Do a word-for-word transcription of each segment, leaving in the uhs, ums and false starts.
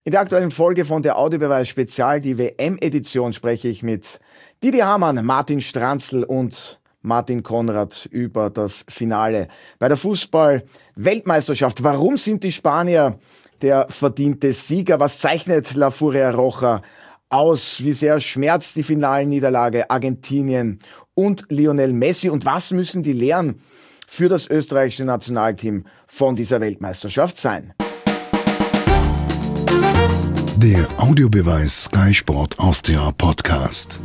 In der aktuellen Folge von der Audiobeweis Spezial, die W M-Edition, spreche ich mit Didi Hamann, Martin Stranzl und Martin Konrad über das Finale bei der Fußball-Weltmeisterschaft. Warum sind die Spanier der verdiente Sieger? Was zeichnet La Furia Roja aus? Wie sehr schmerzt die Finalniederlage Argentinien und Lionel Messi? Und was müssen die Lehren für das österreichische Nationalteam von dieser Weltmeisterschaft sein? Der Audiobeweis Sky Sport Austria Podcast.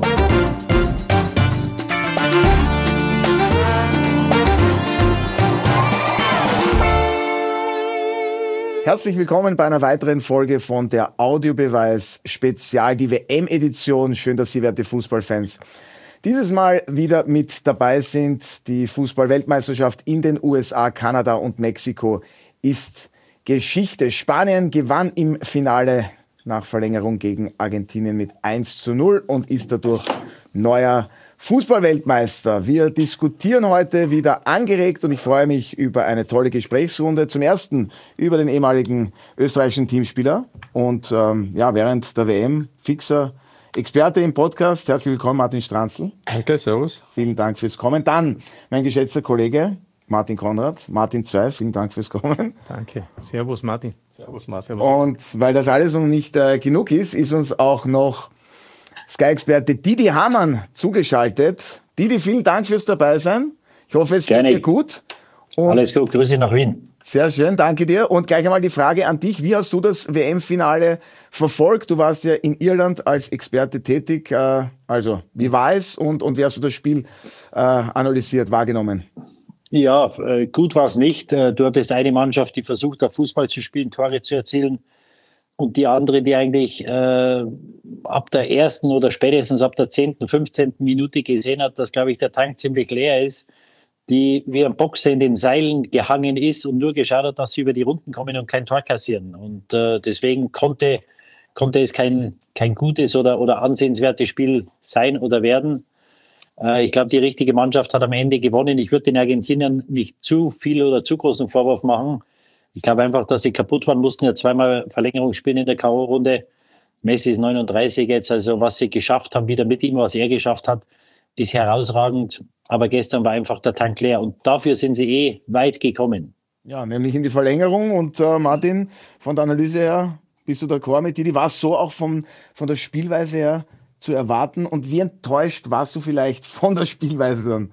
Herzlich willkommen bei einer weiteren Folge von der Audiobeweis Spezial, die W M-Edition. Schön, dass Sie, werte Fußballfans, dieses Mal wieder mit dabei sind. Die Fußball-Weltmeisterschaft in den U S A, Kanada und Mexiko ist Geschichte. Spanien gewann im Finale nach Verlängerung gegen Argentinien mit eins zu null und ist dadurch neuer Fußball-Weltmeister. Wir diskutieren heute wieder angeregt und ich freue mich über eine tolle Gesprächsrunde. Zum ersten über den ehemaligen österreichischen Teamspieler und ähm, ja, während der W M fixer Experte im Podcast. Herzlich willkommen, Martin Stranzl. Danke, servus. Vielen Dank fürs Kommen. Dann mein geschätzter Kollege Martin Konrad. Martin zwei, vielen Dank fürs Kommen. Danke. Servus, Martin. Servus, Martin. Und weil das alles noch nicht äh, genug ist, ist uns auch noch Sky-Experte Didi Hamann zugeschaltet. Didi, vielen Dank fürs Dabeisein. Ich hoffe, es Gerne. geht dir gut. Und Alles gut, Grüße nach Wien. Sehr schön, danke dir. Und gleich einmal die Frage an dich. Wie hast du das W M-Finale verfolgt? Du warst ja in Irland als Experte tätig. Äh, also, wie war es und, und wie hast du das Spiel äh, analysiert, wahrgenommen? Ja, äh, gut war es nicht. Äh, du hattest eine Mannschaft, die versucht hat, Fußball zu spielen, Tore zu erzielen. Und die andere, die eigentlich äh, ab der ersten oder spätestens ab der zehnten, fünfzehnten Minute gesehen hat, dass, glaube ich, der Tank ziemlich leer ist, die wie ein Boxer in den Seilen gehangen ist und nur geschaut hat, dass sie über die Runden kommen und kein Tor kassieren. Und äh, deswegen konnte, konnte es kein, kein gutes oder, oder ansehenswertes Spiel sein oder werden. Äh, ich glaube, die richtige Mannschaft hat am Ende gewonnen. Ich würde den Argentiniern nicht zu viel oder zu großen Vorwurf machen. Ich glaube einfach, dass sie kaputt waren, mussten ja zweimal Verlängerung spielen in der K O-Runde. Messi ist neununddreißig jetzt, also was sie geschafft haben, wieder mit ihm, was er geschafft hat, ist herausragend. Aber gestern war einfach der Tank leer und dafür sind sie eh weit gekommen. Ja, nämlich in die Verlängerung. Und äh, Martin, von der Analyse her, bist du d'accord mit Didi? War es so auch vom, von der Spielweise her zu erwarten? Und wie enttäuscht warst du vielleicht von der Spielweise dann?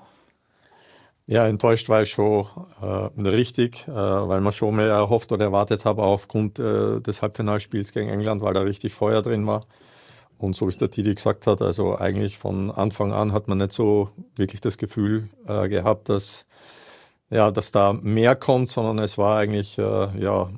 Ja, enttäuscht war ich schon äh, richtig, äh, weil man schon mehr erhofft oder erwartet habe aufgrund äh, des Halbfinalspiels gegen England, weil da richtig Feuer drin war. Und so wie es der Didi gesagt hat, also eigentlich von Anfang an hat man nicht so wirklich das Gefühl äh, gehabt, dass, ja, dass da mehr kommt, sondern es war eigentlich äh, ja,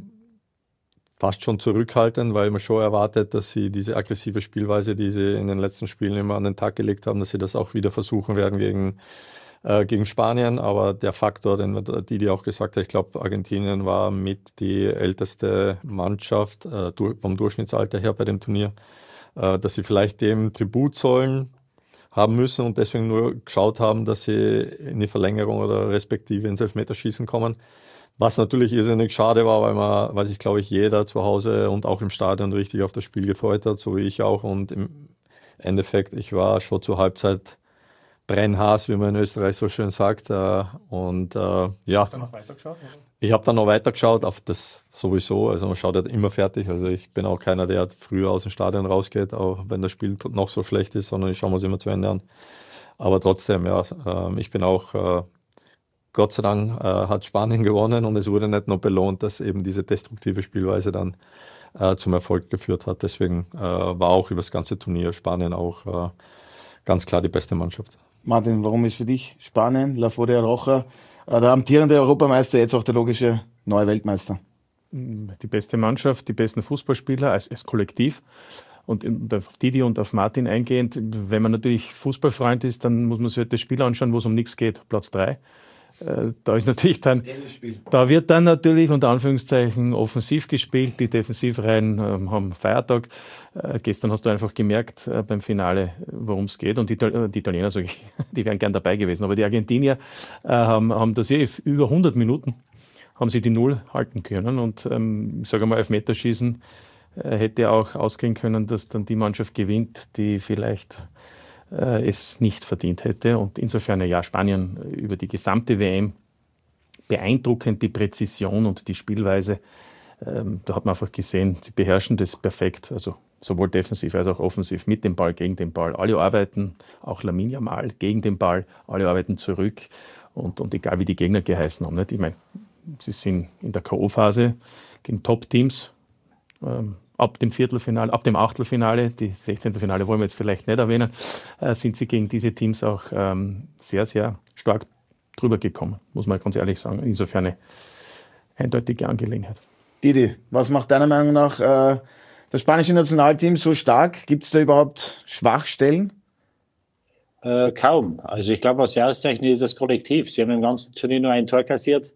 fast schon zurückhaltend, weil man schon erwartet, dass sie diese aggressive Spielweise, die sie in den letzten Spielen immer an den Tag gelegt haben, dass sie das auch wieder versuchen werden gegen gegen Spanien, aber der Faktor, den Didi auch gesagt hat, ich glaube, Argentinien war mit die älteste Mannschaft äh, vom Durchschnittsalter her bei dem Turnier, äh, dass sie vielleicht dem Tribut zollen haben müssen und deswegen nur geschaut haben, dass sie in die Verlängerung oder respektive ins Elfmeterschießen kommen. Was natürlich irrsinnig schade war, weil man, weil sich, glaube ich, jeder zu Hause und auch im Stadion richtig auf das Spiel gefreut hat, so wie ich auch. Und im Endeffekt, ich war schon zur Halbzeit Brennhaß, wie man in Österreich so schön sagt. Und äh, ja, Hast du noch weitergeschaut? Oder? Ich habe dann noch weitergeschaut, auf das sowieso. Also man schaut ja immer fertig. Also ich bin auch keiner, der früher aus dem Stadion rausgeht, auch wenn das Spiel noch so schlecht ist, sondern ich schaue mir es immer zu Ende an. Aber trotzdem, ja, äh, ich bin auch, äh, Gott sei Dank äh, hat Spanien gewonnen und es wurde nicht nur belohnt, dass eben diese destruktive Spielweise dann äh, zum Erfolg geführt hat. Deswegen äh, war auch über das ganze Turnier Spanien auch äh, ganz klar die beste Mannschaft. Martin, warum ist für dich Spanien, La Furia Roja, der amtierende Europameister, jetzt auch der logische neue Weltmeister? Die beste Mannschaft, die besten Fußballspieler als, als Kollektiv. Und auf Didi und auf Martin eingehend, wenn man natürlich Fußballfreund ist, dann muss man sich halt das Spiel anschauen, wo es um nichts geht, Platz drei. Da ist natürlich dann, da wird dann natürlich unter Anführungszeichen offensiv gespielt, die Defensivreihen äh, haben Feiertag. Äh, gestern hast du einfach gemerkt äh, beim Finale, worum es geht, und die, die Italiener, sag ich, die wären gern dabei gewesen, aber die Argentinier äh, haben, haben das eh über hundert Minuten haben sie die Null halten können und ähm, ich sage mal, Elfmeterschießen äh, hätte auch ausgehen können, dass dann die Mannschaft gewinnt, die vielleicht äh, es nicht verdient hätte. Und insofern, ja, Spanien über die gesamte W M beeindruckend, die Präzision und die Spielweise. Ähm, da hat man einfach gesehen, sie beherrschen das perfekt, also sowohl defensiv als auch offensiv, mit dem Ball, gegen den Ball. Alle arbeiten, auch Lamine Yamal, gegen den Ball, alle arbeiten zurück und, und egal wie die Gegner geheißen haben. Nicht? Ich meine, sie sind in der K O-Phase gegen Top-Teams, ähm, ab dem Viertelfinale, ab dem Achtelfinale, die sechzehnte Finale wollen wir jetzt vielleicht nicht erwähnen, äh, sind sie gegen diese Teams auch ähm, sehr, sehr stark drüber gekommen, muss man ganz ehrlich sagen. Insofern eine eindeutige Angelegenheit. Didi, was macht deiner Meinung nach äh, das spanische Nationalteam so stark? Gibt es da überhaupt Schwachstellen? Äh, kaum. Also ich glaube, was sie auszeichnet, ist das Kollektiv. Sie haben im ganzen Turnier nur ein Tor kassiert.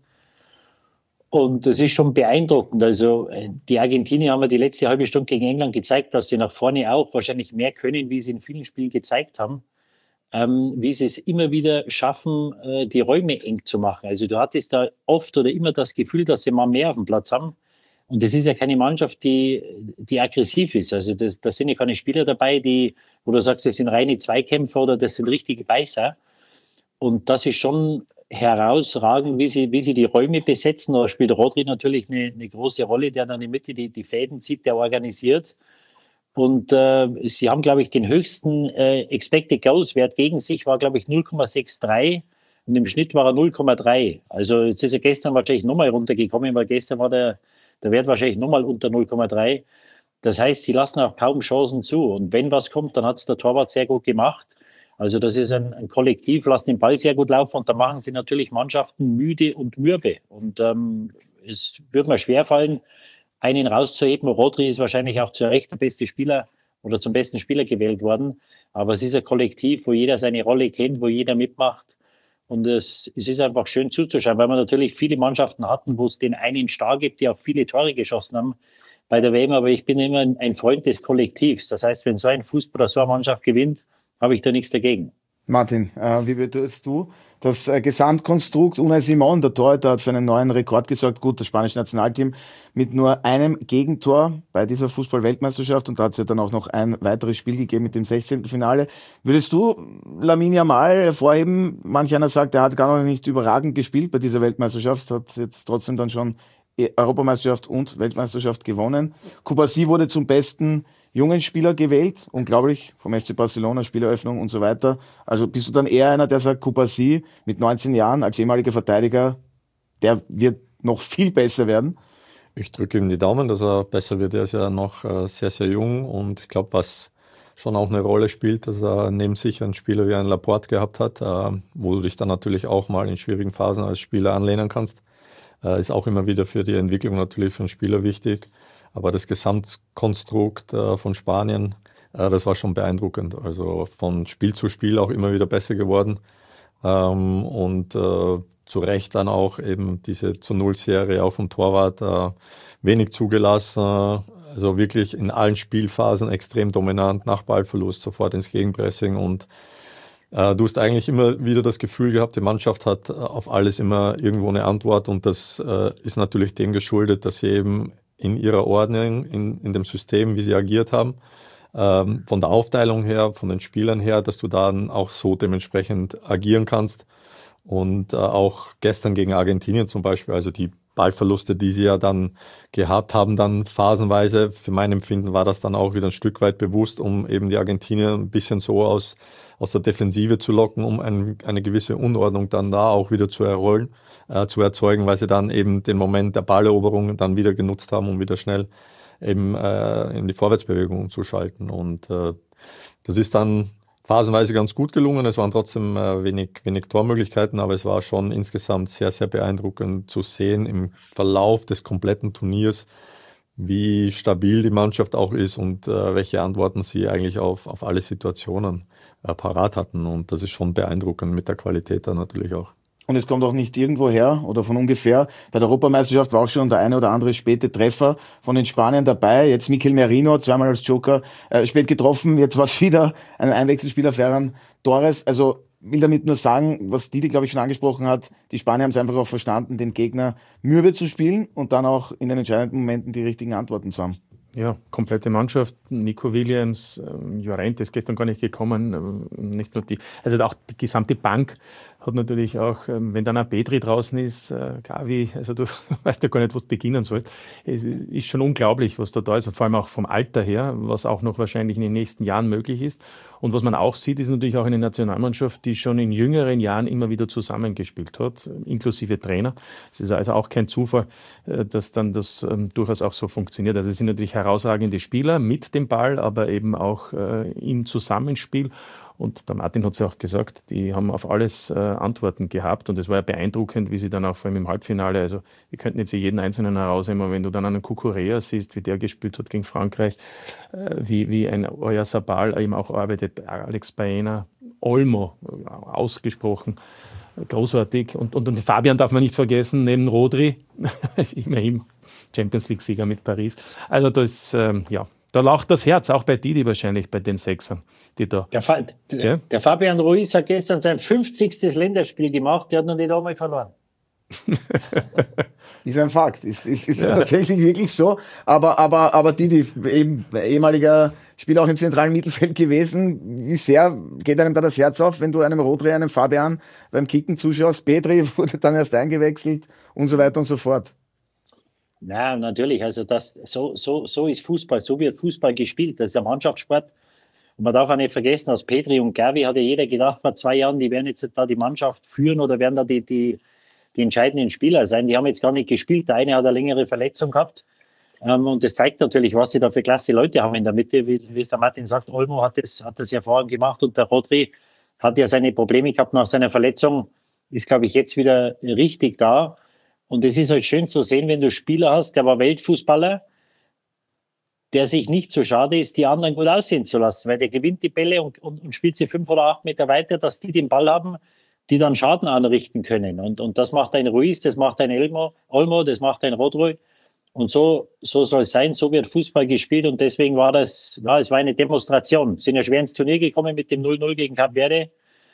Und das ist schon beeindruckend. Also die Argentinier haben ja die letzte halbe Stunde gegen England gezeigt, dass sie nach vorne auch wahrscheinlich mehr können, wie sie in vielen Spielen gezeigt haben. Ähm, wie sie es immer wieder schaffen, äh, die Räume eng zu machen. Also du hattest da oft oder immer das Gefühl, dass sie mal mehr auf dem Platz haben. Und das ist ja keine Mannschaft, die, die aggressiv ist. Also das, das sind ja keine Spieler dabei, die, wo du sagst, das sind reine Zweikämpfer oder das sind richtige Beißer. Und das ist schon herausragend, wie sie, wie sie die Räume besetzen. Da spielt Rodri natürlich eine, eine große Rolle, der dann in der Mitte die, die Fäden zieht, der organisiert. Und äh, sie haben, glaube ich, den höchsten äh, Expected Goals Wert gegen sich, war, glaube ich, null Komma dreiundsechzig und im Schnitt war er null Komma drei. Also jetzt ist er gestern wahrscheinlich nochmal runtergekommen, weil gestern war der, der Wert wahrscheinlich nochmal unter null Komma drei. Das heißt, sie lassen auch kaum Chancen zu. Und wenn was kommt, dann hat es der Torwart sehr gut gemacht. Also das ist ein, ein Kollektiv, lassen den Ball sehr gut laufen und da machen sie natürlich Mannschaften müde und mürbe. Und ähm, es wird mir schwerfallen, einen rauszuheben. Rodri ist wahrscheinlich auch zu Recht der beste Spieler oder zum besten Spieler gewählt worden. Aber es ist ein Kollektiv, wo jeder seine Rolle kennt, wo jeder mitmacht. Und es, es ist einfach schön zuzuschauen, weil wir natürlich viele Mannschaften hatten, wo es den einen Star gibt, die auch viele Tore geschossen haben bei der W M. Aber ich bin immer ein Freund des Kollektivs. Das heißt, wenn so ein Fußballer, so eine Mannschaft gewinnt, habe ich da nichts dagegen. Martin, äh, wie beurteilst du das äh, Gesamtkonstrukt? Unai Simon, der Torhüter, hat für einen neuen Rekord gesorgt. Gut, das spanische Nationalteam mit nur einem Gegentor bei dieser Fußball-Weltmeisterschaft und da hat es ja dann auch noch ein weiteres Spiel gegeben mit dem sechzehnten Finale. Würdest du Lamine Yamal hervorheben? Manch einer sagt, er hat gar noch nicht überragend gespielt bei dieser Weltmeisterschaft, hat jetzt trotzdem dann schon Europameisterschaft und Weltmeisterschaft gewonnen. Kubasi wurde zum besten jungen Spieler gewählt, unglaublich, vom F C Barcelona, Spieleröffnung und so weiter. Also bist du dann eher einer, der sagt, Kubasi mit neunzehn Jahren als ehemaliger Verteidiger, der wird noch viel besser werden? Ich drücke ihm die Daumen, dass er besser wird. Er ist ja noch äh, sehr, sehr jung und ich glaube, was schon auch eine Rolle spielt, dass er neben sich einen Spieler wie einen Laporte gehabt hat, äh, wo du dich dann natürlich auch mal in schwierigen Phasen als Spieler anlehnen kannst. Äh, ist auch immer wieder für die Entwicklung natürlich für einen Spieler wichtig. Aber das Gesamtkonstrukt äh, von Spanien, äh, das war schon beeindruckend. Also von Spiel zu Spiel auch immer wieder besser geworden. Ähm, und äh, zu Recht dann auch eben diese zu Null-Serie auch vom Torwart äh, wenig zugelassen. Also wirklich in allen Spielphasen extrem dominant, nach Ballverlust sofort ins Gegenpressing. Und äh, du hast eigentlich immer wieder das Gefühl gehabt, die Mannschaft hat äh, auf alles immer irgendwo eine Antwort. Und das äh, ist natürlich dem geschuldet, dass sie eben in ihrer Ordnung, in, in dem System, wie sie agiert haben, ähm, von der Aufteilung her, von den Spielern her, dass du dann auch so dementsprechend agieren kannst. Und äh, auch gestern gegen Argentinien zum Beispiel, also die Ballverluste, die sie ja dann gehabt haben, dann phasenweise, für mein Empfinden war das dann auch wieder ein Stück weit bewusst, um eben die Argentinier ein bisschen so aus, aus der Defensive zu locken, um ein, eine gewisse Unordnung dann da auch wieder zu errollen. zu erzeugen, weil sie dann eben den Moment der Balleroberung dann wieder genutzt haben, um wieder schnell eben äh, in die Vorwärtsbewegung zu schalten. Und äh, das ist dann phasenweise ganz gut gelungen. Es waren trotzdem äh, wenig, wenig Tormöglichkeiten, aber es war schon insgesamt sehr, sehr beeindruckend zu sehen im Verlauf des kompletten Turniers, wie stabil die Mannschaft auch ist und äh, welche Antworten sie eigentlich auf, auf alle Situationen äh, parat hatten. Und das ist schon beeindruckend mit der Qualität da natürlich auch. Und es kommt auch nicht irgendwo her oder von ungefähr. Bei der Europameisterschaft war auch schon der eine oder andere späte Treffer von den Spaniern dabei. Jetzt Mikel Merino, zweimal als Joker, äh, spät getroffen. Jetzt war es wieder ein Einwechselspieler, Ferran Torres. Also will damit nur sagen, was Didi, glaube ich, schon angesprochen hat, die Spanier haben es einfach auch verstanden, den Gegner mürbe zu spielen und dann auch in den entscheidenden Momenten die richtigen Antworten zu haben. Ja, komplette Mannschaft. Nico Williams, ähm, Llorente ist gestern gar nicht gekommen. Ähm, nicht nur die, also auch die gesamte Bank hat natürlich auch, ähm, wenn dann ein Petri draußen ist, äh, Gavi, also du weißt ja gar nicht, was du beginnen sollst. Es ist schon unglaublich, was da da ist, und vor allem auch vom Alter her, was auch noch wahrscheinlich in den nächsten Jahren möglich ist. Und was man auch sieht, ist natürlich auch eine Nationalmannschaft, die schon in jüngeren Jahren immer wieder zusammengespielt hat, inklusive Trainer. Es ist also auch kein Zufall, äh, dass dann das ähm, durchaus auch so funktioniert. Also es sind natürlich herausragende Spieler mit dem Ball, aber eben auch äh, im Zusammenspiel. Und der Martin hat es ja auch gesagt, die haben auf alles äh, Antworten gehabt. Und es war ja beeindruckend, wie sie dann auch vor allem im Halbfinale, also wir könnten jetzt jeden Einzelnen herausheben, aber wenn du dann einen Kukurea siehst, wie der gespielt hat gegen Frankreich, äh, wie, wie ein Oyarzabal eben auch arbeitet, Alex Baena, Olmo, äh, ausgesprochen großartig. Und, und, und Fabian darf man nicht vergessen, neben Rodri, immerhin Champions League-Sieger mit Paris. Also das, ähm, ja, da lacht das Herz, auch bei Didi wahrscheinlich, bei den Sechsern, die da. Der, Fa der, ja? der Fabian Ruiz hat gestern sein fünfzigstes Länderspiel gemacht, der hat noch nicht einmal verloren. Ist ein Fakt, ist, ist, ist ja. tatsächlich wirklich so. Aber, aber, aber Didi, eben ehemaliger Spieler auch im zentralen Mittelfeld gewesen, wie sehr geht einem da das Herz auf, wenn du einem Rodri, einem Fabian beim Kicken zuschaust? Petri wurde dann erst eingewechselt und so weiter und so fort. Ja, natürlich. Also das, so, so, so ist Fußball, so wird Fußball gespielt. Das ist ein Mannschaftssport. Und man darf auch nicht vergessen, aus Petri und Gavi hat ja jeder gedacht, vor zwei Jahren, die werden jetzt da die Mannschaft führen oder werden da die, die, die entscheidenden Spieler sein. Die haben jetzt gar nicht gespielt. Der eine hat eine längere Verletzung gehabt. Ähm, und das zeigt natürlich, was sie da für klasse Leute haben in der Mitte. Wie, wie es der Martin sagt, Olmo hat das, hat das hervorragend gemacht und der Rodri hat ja seine Probleme gehabt nach seiner Verletzung. Ist, glaube ich, jetzt wieder richtig da. Und es ist halt schön zu sehen, wenn du Spieler hast, der war Weltfußballer, der sich nicht so schade ist, die anderen gut aussehen zu lassen, weil der gewinnt die Bälle und, und, und spielt sie fünf oder acht Meter weiter, dass die den Ball haben, die dann Schaden anrichten können. Und, und das macht ein Ruiz, das macht ein Elmo, Olmo, das macht ein Rodri. Und so, so soll es sein, so wird Fußball gespielt. Und deswegen war das, ja, es war eine Demonstration. Sind ja schwer ins Turnier gekommen mit dem null null gegen Cape Verde.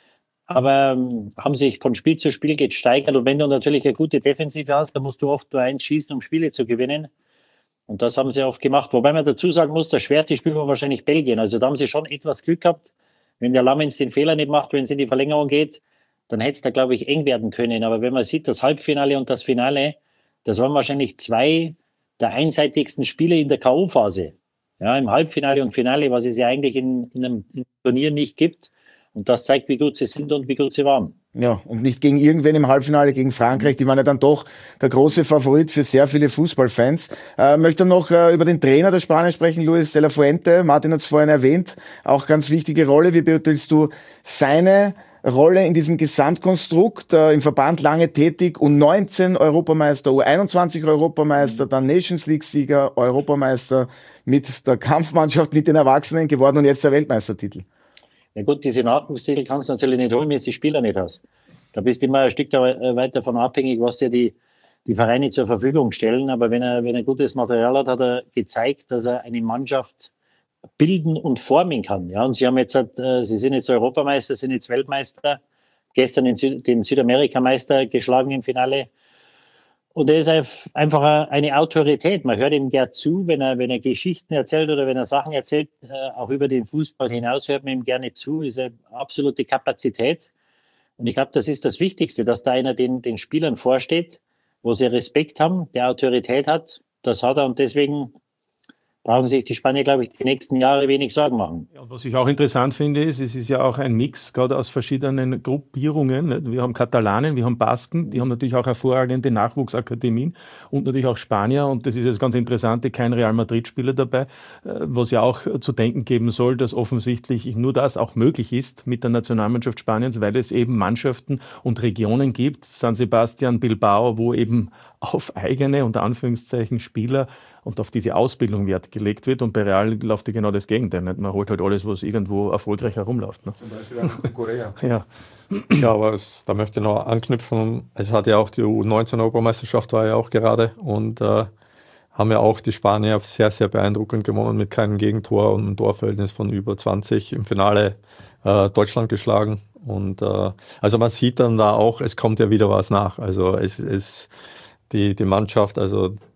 Aber ähm, haben sich von Spiel zu Spiel gesteigert. Und wenn du natürlich eine gute Defensive hast, dann musst du oft nur eins schießen, um Spiele zu gewinnen. Und das haben sie oft gemacht. Wobei man dazu sagen muss, das schwerste Spiel war wahrscheinlich Belgien. Also da haben sie schon etwas Glück gehabt. Wenn der Lammens den Fehler nicht macht, wenn es in die Verlängerung geht, dann hätte es da, glaube ich, eng werden können. Aber wenn man sieht, das Halbfinale und das Finale, das waren wahrscheinlich zwei der einseitigsten Spiele in der K O-Phase. Ja, im Halbfinale und Finale, was es ja eigentlich in, in einem Turnier nicht gibt. Und das zeigt, wie gut sie sind und wie gut sie waren. Ja, und nicht gegen irgendwen im Halbfinale, gegen Frankreich. Die waren ja dann doch der große Favorit für sehr viele Fußballfans. Äh, möchte noch äh, über den Trainer der Spanier sprechen, Luis de la Fuente. Martin hat es vorhin erwähnt. Auch ganz wichtige Rolle. Wie beurteilst du seine Rolle in diesem Gesamtkonstrukt? Äh, im Verband lange tätig, U neunzehn Europameister, U einundzwanzig Europameister, dann Nations League-Sieger, Europameister mit der Kampfmannschaft, mit den Erwachsenen geworden und jetzt der Weltmeistertitel. Ja gut, diese Nachwuchstitel kannst du natürlich nicht holen, wenn du die Spieler nicht hast. Da bist du immer ein Stück weit davon abhängig, was dir die, die Vereine zur Verfügung stellen. Aber wenn er, wenn er gutes Material hat, hat er gezeigt, dass er eine Mannschaft bilden und formen kann. Ja, und sie haben jetzt, äh, sie sind jetzt Europameister, sind jetzt Weltmeister, gestern den, Süd, den Südamerikameister geschlagen im Finale. Und er ist einfach eine Autorität. Man hört ihm gern zu, wenn er, wenn er Geschichten erzählt oder wenn er Sachen erzählt, äh, auch über den Fußball hinaus hört man ihm gerne zu. Ist eine absolute Kapazität. Und ich glaube, das ist das Wichtigste, dass da einer den, den Spielern vorsteht, wo sie Respekt haben, der Autorität hat. Das hat er und deswegen brauchen sich die Spanier, glaube ich, die nächsten Jahre wenig Sorgen machen. Ja, was ich auch interessant finde, ist, es ist ja auch ein Mix, gerade aus verschiedenen Gruppierungen. Wir haben Katalanen, wir haben Basken, die haben natürlich auch hervorragende Nachwuchsakademien und natürlich auch Spanier. Und das ist jetzt ganz Interessante, kein Real Madrid-Spieler dabei, was ja auch zu denken geben soll, dass offensichtlich nur das auch möglich ist mit der Nationalmannschaft Spaniens, weil es eben Mannschaften und Regionen gibt, San Sebastian, Bilbao, wo eben auf eigene, unter Anführungszeichen, Spieler und auf diese Ausbildung Wert gelegt wird. Und bei Real läuft ja genau das Gegenteil. Nicht? Man holt halt alles, was irgendwo erfolgreich herumläuft. Ne? Zum Beispiel in Korea. Ja, ja, aber es, da möchte ich noch anknüpfen. Es hat ja auch die U neunzehn Europameisterschaft war ja auch gerade und äh, haben ja auch die Spanier sehr, sehr beeindruckend gewonnen mit keinem Gegentor und einem Torverhältnis von über zwanzig. Im Finale äh, Deutschland geschlagen. Und äh, also man sieht dann da auch, es kommt ja wieder was nach. Also es ist die, die Mannschaft, also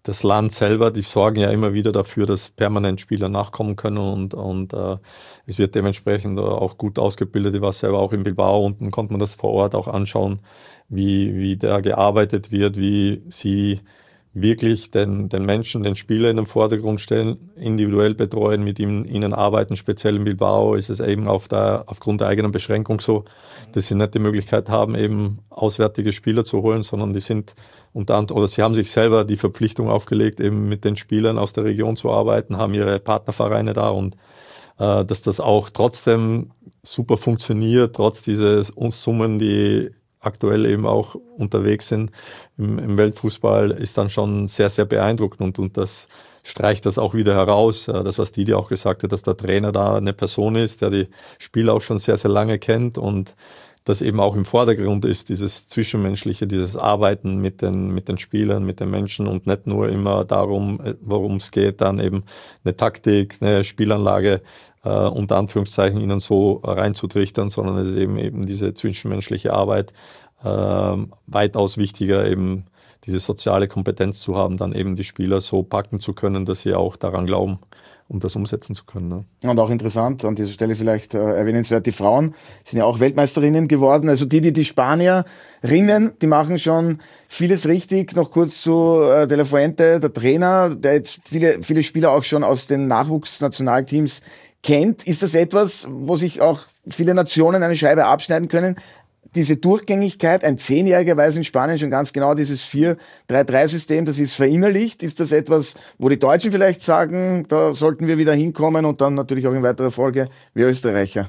das Land selber, die sorgen ja immer wieder dafür, dass permanent Spieler nachkommen können und, und äh, es wird dementsprechend auch gut ausgebildet. Ich war selber auch in Bilbao, unten konnte man das vor Ort auch anschauen, wie, wie da gearbeitet wird, wie sie wirklich den, den Menschen, den Spieler in den Vordergrund stellen, individuell betreuen, mit ihm, ihnen arbeiten. Speziell in Bilbao ist es eben auf der, aufgrund der eigenen Beschränkung so, dass sie nicht die Möglichkeit haben, eben auswärtige Spieler zu holen, sondern die sind unter anderem, oder sie haben sich selber die Verpflichtung aufgelegt, eben mit den Spielern aus der Region zu arbeiten, haben ihre Partnervereine da und äh, dass das auch trotzdem super funktioniert, trotz dieses Summen, die aktuell eben auch unterwegs sind im, im Weltfußball, ist dann schon sehr, sehr beeindruckend und, und das streicht das auch wieder heraus. Das, was Didi auch gesagt hat, dass der Trainer da eine Person ist, der die Spieler auch schon sehr, sehr lange kennt und das eben auch im Vordergrund ist, dieses Zwischenmenschliche, dieses Arbeiten mit den, mit den Spielern, mit den Menschen und nicht nur immer darum, worum es geht, dann eben eine Taktik, eine Spielanlage äh, unter Anführungszeichen ihnen so reinzutrichtern, sondern es ist eben eben diese zwischenmenschliche Arbeit äh, weitaus wichtiger, eben diese soziale Kompetenz zu haben, dann eben die Spieler so packen zu können, dass sie auch daran glauben, um das umsetzen zu können. Ne? Und auch interessant, an dieser Stelle vielleicht äh, erwähnenswert, die Frauen sind ja auch Weltmeisterinnen geworden. Also die, die, die Spanierinnen, die machen schon vieles richtig. Noch kurz zu äh, De La Fuente, der Trainer, der jetzt viele, viele Spieler auch schon aus den Nachwuchsnationalteams kennt. Ist das etwas, wo sich auch viele Nationen eine Scheibe abschneiden können? Diese Durchgängigkeit, ein Zehnjähriger weiß in Spanien schon ganz genau, dieses vier drei drei System, das ist verinnerlicht. Ist das etwas, wo die Deutschen vielleicht sagen, da sollten wir wieder hinkommen und dann natürlich auch in weiterer Folge wir Österreicher?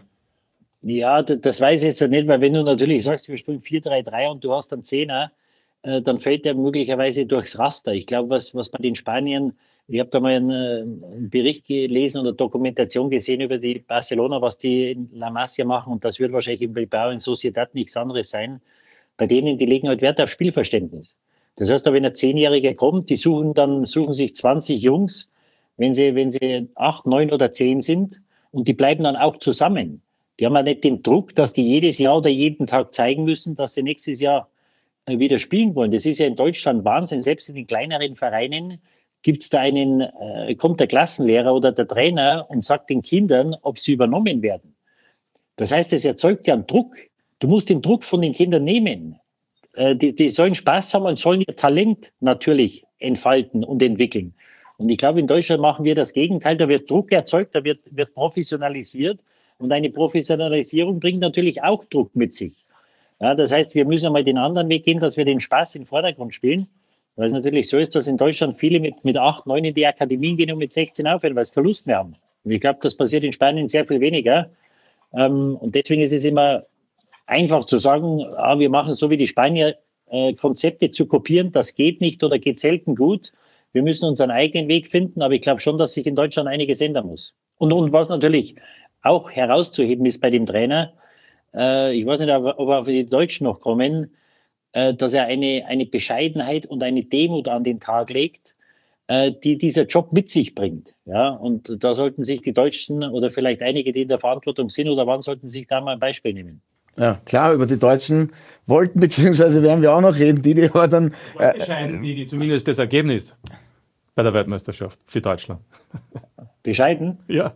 Ja, das weiß ich jetzt nicht, weil wenn du natürlich sagst, wir spielen vier drei drei und du hast einen Zehner, äh, dann fällt der möglicherweise durchs Raster. Ich glaube, was, was bei den Spaniern, ich habe da mal einen, einen Bericht gelesen oder Dokumentation gesehen über die Barcelona, was die in La Masia machen und das wird wahrscheinlich in Bilbao, in Sociedad nichts anderes sein. Bei denen, die legen halt Wert auf Spielverständnis. Das heißt, wenn ein Zehnjähriger kommt, die suchen dann, suchen sich zwanzig Jungs, wenn sie, wenn sie acht, neun oder zehn sind und die bleiben dann auch zusammen. Die haben ja nicht den Druck, dass die jedes Jahr oder jeden Tag zeigen müssen, dass sie nächstes Jahr wieder spielen wollen. Das ist ja in Deutschland Wahnsinn. Selbst in den kleineren Vereinen gibt's da einen, äh, kommt der Klassenlehrer oder der Trainer und sagt den Kindern, ob sie übernommen werden. Das heißt, es erzeugt ja einen Druck. Du musst den Druck von den Kindern nehmen. Äh, die, die sollen Spaß haben und sollen ihr Talent natürlich entfalten und entwickeln. Und ich glaube, in Deutschland machen wir das Gegenteil. Da wird Druck erzeugt, da wird, wird professionalisiert. Und eine Professionalisierung bringt natürlich auch Druck mit sich. Ja, das heißt, wir müssen einmal den anderen Weg gehen, dass wir den Spaß in den Vordergrund spielen. Weil es natürlich so ist, dass in Deutschland viele mit, mit acht, neun in die Akademien gehen und mit sechzehn aufhören, weil sie keine Lust mehr haben. Und ich glaube, das passiert in Spanien sehr viel weniger. Ähm, und deswegen ist es immer einfach zu sagen, ah, wir machen so wie die Spanier, äh, Konzepte zu kopieren. Das geht nicht oder geht selten gut. Wir müssen unseren eigenen Weg finden. Aber ich glaube schon, dass sich in Deutschland einiges ändern muss. Und, und was natürlich auch herauszuheben ist bei dem Trainer, äh, ich weiß nicht, ob wir für die Deutschen noch kommen, äh, dass er eine, eine Bescheidenheit und eine Demut an den Tag legt, äh, die dieser Job mit sich bringt. Ja, und da sollten sich die Deutschen oder vielleicht einige, die in der Verantwortung sind oder wann, sollten sich da mal ein Beispiel nehmen. Ja, klar, über die Deutschen wollten, beziehungsweise werden wir auch noch reden, die, die aber dann... Äh, bescheiden, die zumindest das Ergebnis bei der Weltmeisterschaft für Deutschland. Bescheiden? Ja.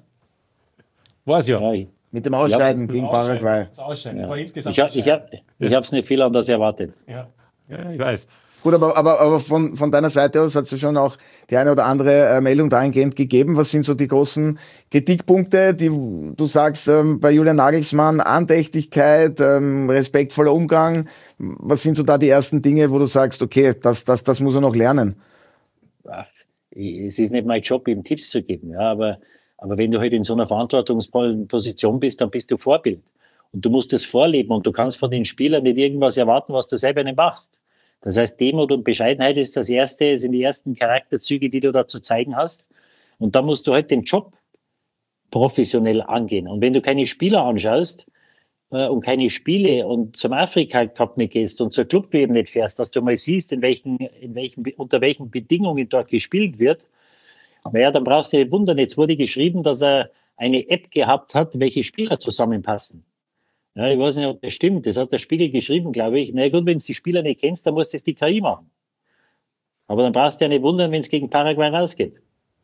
War's ja. ja. Mit dem Ausscheiden ja, gegen Ausscheiden. Paraguay. Das Ausscheiden. Ja. Das war insgesamt ich habe ich hab, ich hab's nicht viel anders erwartet. Ja, ja ich weiß. Gut, aber, aber, aber von, von deiner Seite aus hat es ja schon auch die eine oder andere äh, Meldung dahingehend gegeben. Was sind so die großen Kritikpunkte, die du sagst, ähm, bei Julian Nagelsmann? Andächtigkeit, ähm, respektvoller Umgang. Was sind so da die ersten Dinge, wo du sagst, okay, das, das, das muss er noch lernen? Es ist nicht mein Job, ihm Tipps zu geben, ja, aber Aber wenn du halt in so einer Verantwortungsposition bist, dann bist du Vorbild. Und du musst es vorleben und du kannst von den Spielern nicht irgendwas erwarten, was du selber nicht machst. Das heißt, Demut und Bescheidenheit ist das erste, sind die ersten Charakterzüge, die du da zu zeigen hast. Und da musst du halt den Job professionell angehen. Und wenn du keine Spieler anschaust äh, und keine Spiele und zum Afrika-Cup nicht gehst und zur Club-W M nicht fährst, dass du mal siehst, in welchen, in welchen, unter welchen Bedingungen dort gespielt wird, naja, dann brauchst du nicht wundern. Jetzt wurde geschrieben, dass er eine App gehabt hat, welche Spieler zusammenpassen. Ja, ich weiß nicht, ob das stimmt. Das hat der Spiegel geschrieben, glaube ich. Na gut, wenn du die Spieler nicht kennst, dann musst du das die K I machen. Aber dann brauchst du ja nicht wundern, wenn es gegen Paraguay rausgeht.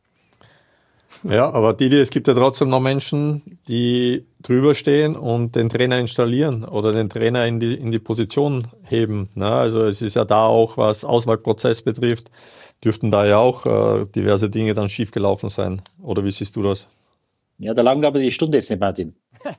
Ja, aber Didi, es gibt ja trotzdem noch Menschen, die drüber stehen und den Trainer installieren oder den Trainer in die, in die Position heben. Ne? Also es ist ja da auch, was Auswahlprozess betrifft, dürften da ja auch äh, diverse Dinge dann schiefgelaufen sein. Oder wie siehst du das? Ja, da langt aber die Stunde jetzt nicht, Martin.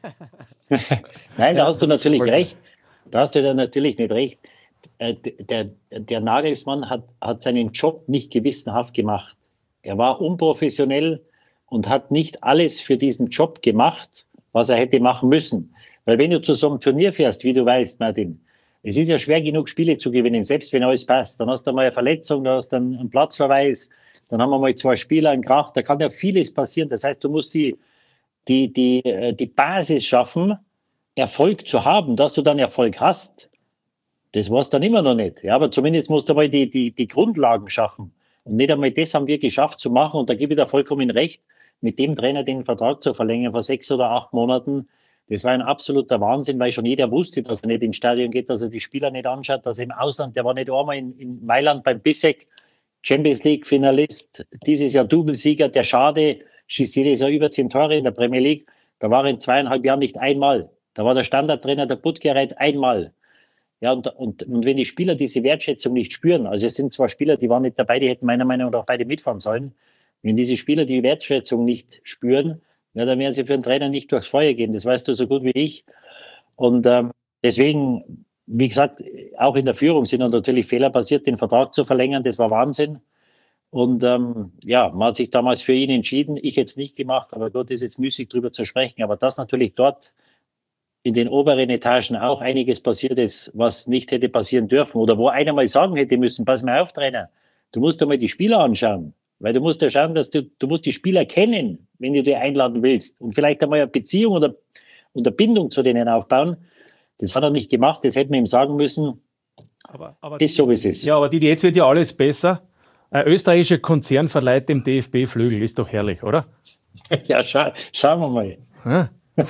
Nein, da hast du natürlich recht. Da hast du da natürlich nicht recht. Äh, der, der Nagelsmann hat, hat seinen Job nicht gewissenhaft gemacht. Er war unprofessionell und hat nicht alles für diesen Job gemacht, was er hätte machen müssen. Weil wenn du zu so einem Turnier fährst, wie du weißt, Martin, es ist ja schwer genug, Spiele zu gewinnen, selbst wenn alles passt. Dann hast du mal eine Verletzung, da hast du einen Platzverweis, dann haben wir mal zwei Spieler in Krach, da kann ja vieles passieren. Das heißt, du musst die, die, die, die Basis schaffen, Erfolg zu haben, dass du dann Erfolg hast. Das war es dann immer noch nicht. Ja, aber zumindest musst du mal die, die, die Grundlagen schaffen. Und nicht einmal das haben wir geschafft zu machen. Und da gebe ich dir vollkommen recht, mit dem Trainer den Vertrag zu verlängern vor sechs oder acht Monaten, das war ein absoluter Wahnsinn, weil schon jeder wusste, dass er nicht ins Stadion geht, dass er die Spieler nicht anschaut, dass er im Ausland, der war nicht einmal in, in Mailand beim Bissek, Champions League Finalist, dieses Jahr Doublesieger, der Schade, schießt jedes Jahr über zehn Tore in der Premier League, da war er in zweieinhalb Jahren nicht einmal. Da war der Standardtrainer der Puttgerät einmal. Ja, und, und, und wenn die Spieler diese Wertschätzung nicht spüren, also es sind zwar Spieler, die waren nicht dabei, die hätten meiner Meinung nach auch beide mitfahren sollen, wenn diese Spieler die Wertschätzung nicht spüren, ja, dann werden sie für einen Trainer nicht durchs Feuer gehen. Das weißt du so gut wie ich. Und ähm, deswegen, wie gesagt, auch in der Führung sind natürlich Fehler passiert, den Vertrag zu verlängern. Das war Wahnsinn. Und ähm, ja, man hat sich damals für ihn entschieden. Ich jetzt nicht gemacht, aber Gott, ist jetzt müßig drüber zu sprechen. Aber dass natürlich dort in den oberen Etagen auch einiges passiert ist, was nicht hätte passieren dürfen. Oder wo einer mal sagen hätte müssen, pass mal auf, Trainer, du musst dir mal die Spieler anschauen. Weil du musst ja schauen, dass du, du musst die Spieler kennen, wenn du die einladen willst. Und vielleicht einmal eine Beziehung oder, oder Bindung zu denen aufbauen. Das hat er nicht gemacht, das hätten wir ihm sagen müssen. Aber, aber ist so, wie es ist. Ja, aber die, jetzt wird ja alles besser. Ein österreichischer Konzern verleiht dem D F B Flügel, ist doch herrlich, oder? Ja, schau, schauen wir mal. Ja.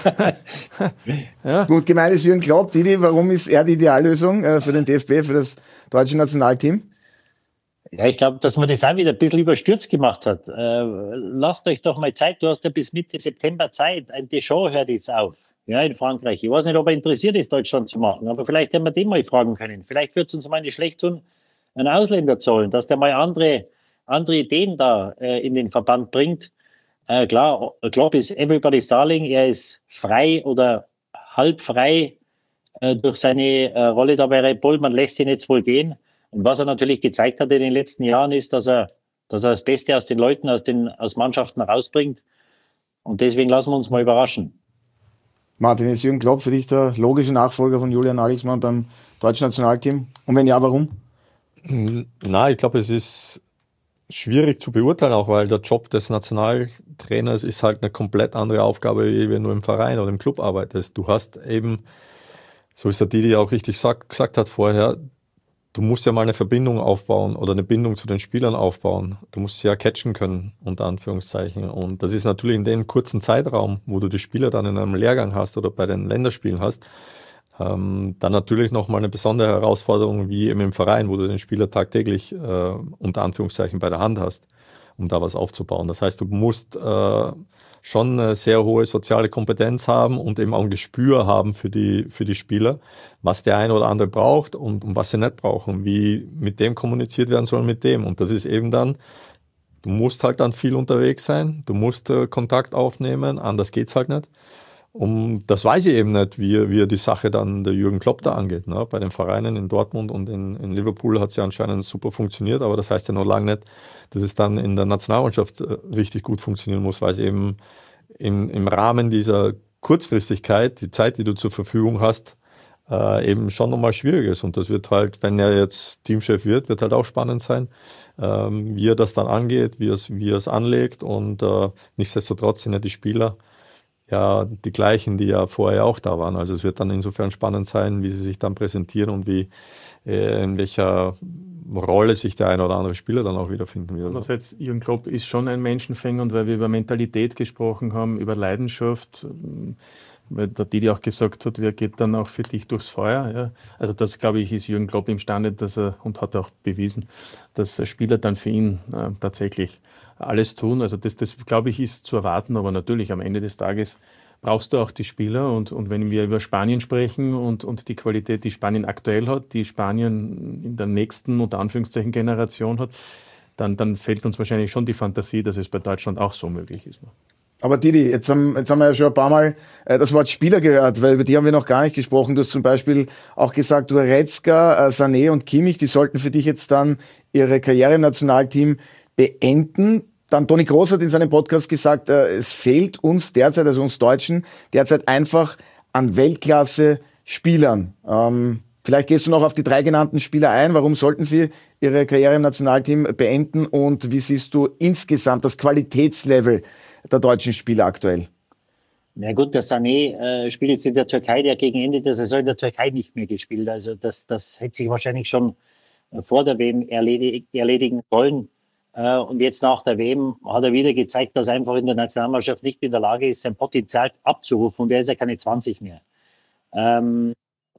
Ja. Gut gemeint ist Jürgen Klopp. Didi, warum ist er die Ideallösung äh, für den D F B, für das deutsche Nationalteam? Ja, ich glaube, dass man das auch wieder ein bisschen überstürzt gemacht hat. Äh, lasst euch doch mal Zeit, du hast ja bis Mitte September Zeit. Ein Deschamps hört jetzt auf, ja, in Frankreich. Ich weiß nicht, ob er interessiert ist, Deutschland zu machen, aber vielleicht hätten wir den mal fragen können. Vielleicht wird es uns mal nicht schlecht tun, einen Ausländer zu holen, dass der mal andere, andere Ideen da äh, in den Verband bringt. Äh, klar, Klopp ist everybody's darling, er ist frei oder halb frei äh, durch seine äh, Rolle da bei Red Bull, man lässt ihn jetzt wohl gehen. Und was er natürlich gezeigt hat in den letzten Jahren ist, dass er, dass er das Beste aus den Leuten, aus den aus Mannschaften rausbringt. Und deswegen lassen wir uns mal überraschen. Martin, ist Jürgen Klopp für dich der logische Nachfolger von Julian Nagelsmann beim deutschen Nationalteam? Und wenn ja, warum? Na, ich glaube, es ist schwierig zu beurteilen, auch weil der Job des Nationaltrainers ist halt eine komplett andere Aufgabe, wie wenn du im Verein oder im Club arbeitest. Du hast eben, so ist der Didi auch richtig sag, gesagt hat vorher, du musst ja mal eine Verbindung aufbauen oder eine Bindung zu den Spielern aufbauen. Du musst sie ja catchen können, unter Anführungszeichen. Und das ist natürlich in dem kurzen Zeitraum, wo du die Spieler dann in einem Lehrgang hast oder bei den Länderspielen hast, ähm, dann natürlich nochmal eine besondere Herausforderung wie eben im Verein, wo du den Spieler tagtäglich äh, unter Anführungszeichen bei der Hand hast, um da was aufzubauen. Das heißt, du musst äh, schon eine sehr hohe soziale Kompetenz haben und eben auch ein Gespür haben für die, für die Spieler, was der eine oder andere braucht und, und was sie nicht brauchen, wie mit dem kommuniziert werden soll mit dem. Und das ist eben dann, du musst halt dann viel unterwegs sein, du musst äh, Kontakt aufnehmen, anders geht's halt nicht. Und das weiß ich eben nicht, wie, wie die Sache dann der Jürgen Klopp da angeht. Ne? Bei den Vereinen in Dortmund und in, in Liverpool hat es ja anscheinend super funktioniert, aber das heißt ja noch lange nicht, dass es dann in der Nationalmannschaft richtig gut funktionieren muss, weil es eben im, im Rahmen dieser Kurzfristigkeit, die Zeit, die du zur Verfügung hast, äh, eben schon nochmal schwierig ist. Und das wird halt, wenn er jetzt Teamchef wird, wird halt auch spannend sein, ähm, wie er das dann angeht, wie er es, wie er es anlegt. Und äh, nichtsdestotrotz sind ja die Spieler ja die gleichen, die ja vorher auch da waren. Also es wird dann insofern spannend sein, wie sie sich dann präsentieren und wie äh, in welcher Rolle sich der ein oder andere Spieler dann auch wiederfinden wird. Andererseits, Jürgen Klopp ist schon ein Menschenfänger, und weil wir über Mentalität gesprochen haben, über Leidenschaft, weil der Didi auch gesagt hat, wer geht dann auch für dich durchs Feuer. Ja. Also das, glaube ich, ist Jürgen Klopp imstande, dass er, und hat auch bewiesen, dass Spieler dann für ihn äh, tatsächlich alles tun. Also das, das, glaube ich, ist zu erwarten, aber natürlich am Ende des Tages brauchst du auch die Spieler und, und wenn wir über Spanien sprechen und, und die Qualität, die Spanien aktuell hat, die Spanien in der nächsten, unter Anführungszeichen, Generation hat, dann, dann fehlt uns wahrscheinlich schon die Fantasie, dass es bei Deutschland auch so möglich ist. Aber Didi, jetzt haben, jetzt haben wir ja schon ein paar Mal äh, das Wort Spieler gehört, weil über die haben wir noch gar nicht gesprochen. Du hast zum Beispiel auch gesagt, Goretzka, äh, Sané und Kimmich, die sollten für dich jetzt dann ihre Karriere im Nationalteam beenden. Dann Toni Kroos hat in seinem Podcast gesagt, äh, es fehlt uns derzeit, also uns Deutschen, derzeit einfach an Weltklasse-Spielern. Ähm, vielleicht gehst du noch auf die drei genannten Spieler ein. Warum sollten sie ihre Karriere im Nationalteam beenden? Und wie siehst du insgesamt das Qualitätslevel der deutschen Spieler aktuell? Na gut, der Sané äh, spielt jetzt in der Türkei, der gegen Ende der Saison in der Türkei nicht mehr gespielt. Also das, das hätte sich wahrscheinlich schon äh, vor der W M erledig, erledigen sollen. Äh, und jetzt nach der W M hat er wieder gezeigt, dass er einfach in der Nationalmannschaft nicht in der Lage ist, sein Potenzial abzurufen. Und er ist ja keine zwanzig mehr. Ähm,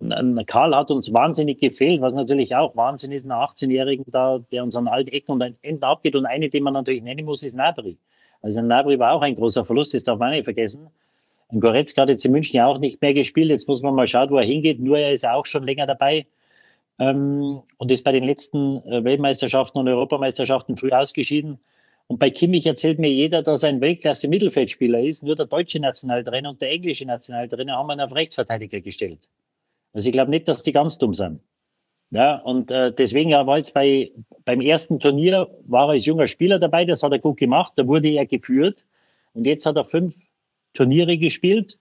Karl hat uns wahnsinnig gefehlt, was natürlich auch Wahnsinn ist, einen achtzehnjährigen da, der uns an allen Ecken und Enden abgeht. Und eine, die man natürlich nennen muss, ist Gnabry. Also Gnabry war auch ein großer Verlust, das darf man nicht vergessen. Und Goretzka hat jetzt in München auch nicht mehr gespielt. Jetzt muss man mal schauen, wo er hingeht. Nur er ist auch schon länger dabei ähm, und ist bei den letzten äh, Weltmeisterschaften und Europameisterschaften früh ausgeschieden. Und bei Kimmich erzählt mir jeder, dass er ein Weltklasse-Mittelfeldspieler ist. Nur der deutsche Nationaltrainer und der englische Nationaltrainer haben ihn auf Rechtsverteidiger gestellt. Also ich glaube nicht, dass die ganz dumm sind. Ja, und äh, deswegen war jetzt bei, beim ersten Turnier, war er als junger Spieler dabei, das hat er gut gemacht, da wurde er geführt und jetzt hat er fünf Turniere gespielt,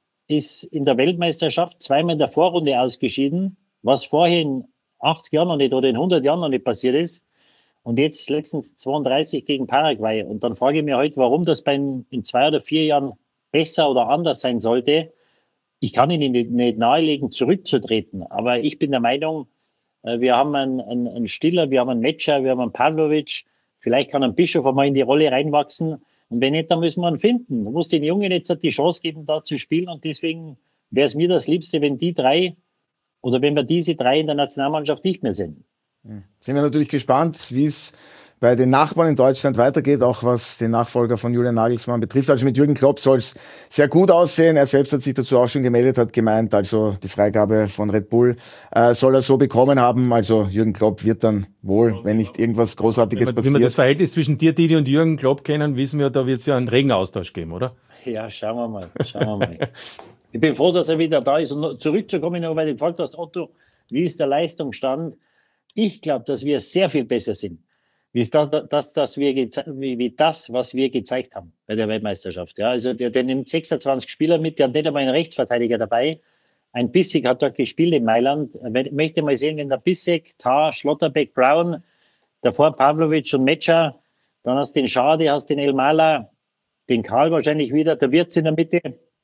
ist in der Weltmeisterschaft zweimal in der Vorrunde ausgeschieden, was vorher in achtzig Jahren noch nicht oder in hundert Jahren noch nicht passiert ist und jetzt letztens zweiunddreißig gegen Paraguay und dann frage ich mich heute, warum das bei in zwei oder vier Jahren besser oder anders sein sollte. Ich kann Ihnen nicht, nicht nahelegen, zurückzutreten, aber ich bin der Meinung, wir haben einen, einen, einen Stiller, wir haben einen Metscher, wir haben einen Pavlovic. Vielleicht kann ein Bischof einmal in die Rolle reinwachsen. Und wenn nicht, dann müssen wir ihn finden. Man muss den Jungen jetzt die Chance geben, da zu spielen. Und deswegen wäre es mir das Liebste, wenn die drei oder wenn wir diese drei in der Nationalmannschaft nicht mehr sind. Sind wir natürlich gespannt, wie es bei den Nachbarn in Deutschland weitergeht, auch was den Nachfolger von Julian Nagelsmann betrifft. Also mit Jürgen Klopp soll es sehr gut aussehen. Er selbst hat sich dazu auch schon gemeldet, hat gemeint, also die Freigabe von Red Bull äh, soll er so bekommen haben. Also Jürgen Klopp wird dann wohl, wenn nicht irgendwas Großartiges wenn wir, passiert. Wenn wir das Verhältnis zwischen dir, Didi, und Jürgen Klopp kennen, wissen wir, da wird es ja einen regen Austausch geben, oder? Ja, schauen wir mal. Schauen wir mal. Ich bin froh, dass er wieder da ist. Und zurückzukommen, weil du gefragt hast, Otto, wie ist der Leistungsstand? Ich glaube, dass wir sehr viel besser sind. Wie ist das, das, das wir wie, wie das, was wir gezeigt haben bei der Weltmeisterschaft. Ja, also der, der nimmt sechsundzwanzig Spieler mit, der hat nicht einmal einen Rechtsverteidiger dabei. Ein Bissek hat dort gespielt in Mailand. Ich möchte mal sehen, wenn der Bissek, Tah, Schlotterbeck, Brown, davor Pavlovic und Metscher, dann hast du den Schade, hast den Elmala, den Karl wahrscheinlich wieder, der Wirtz in der Mitte,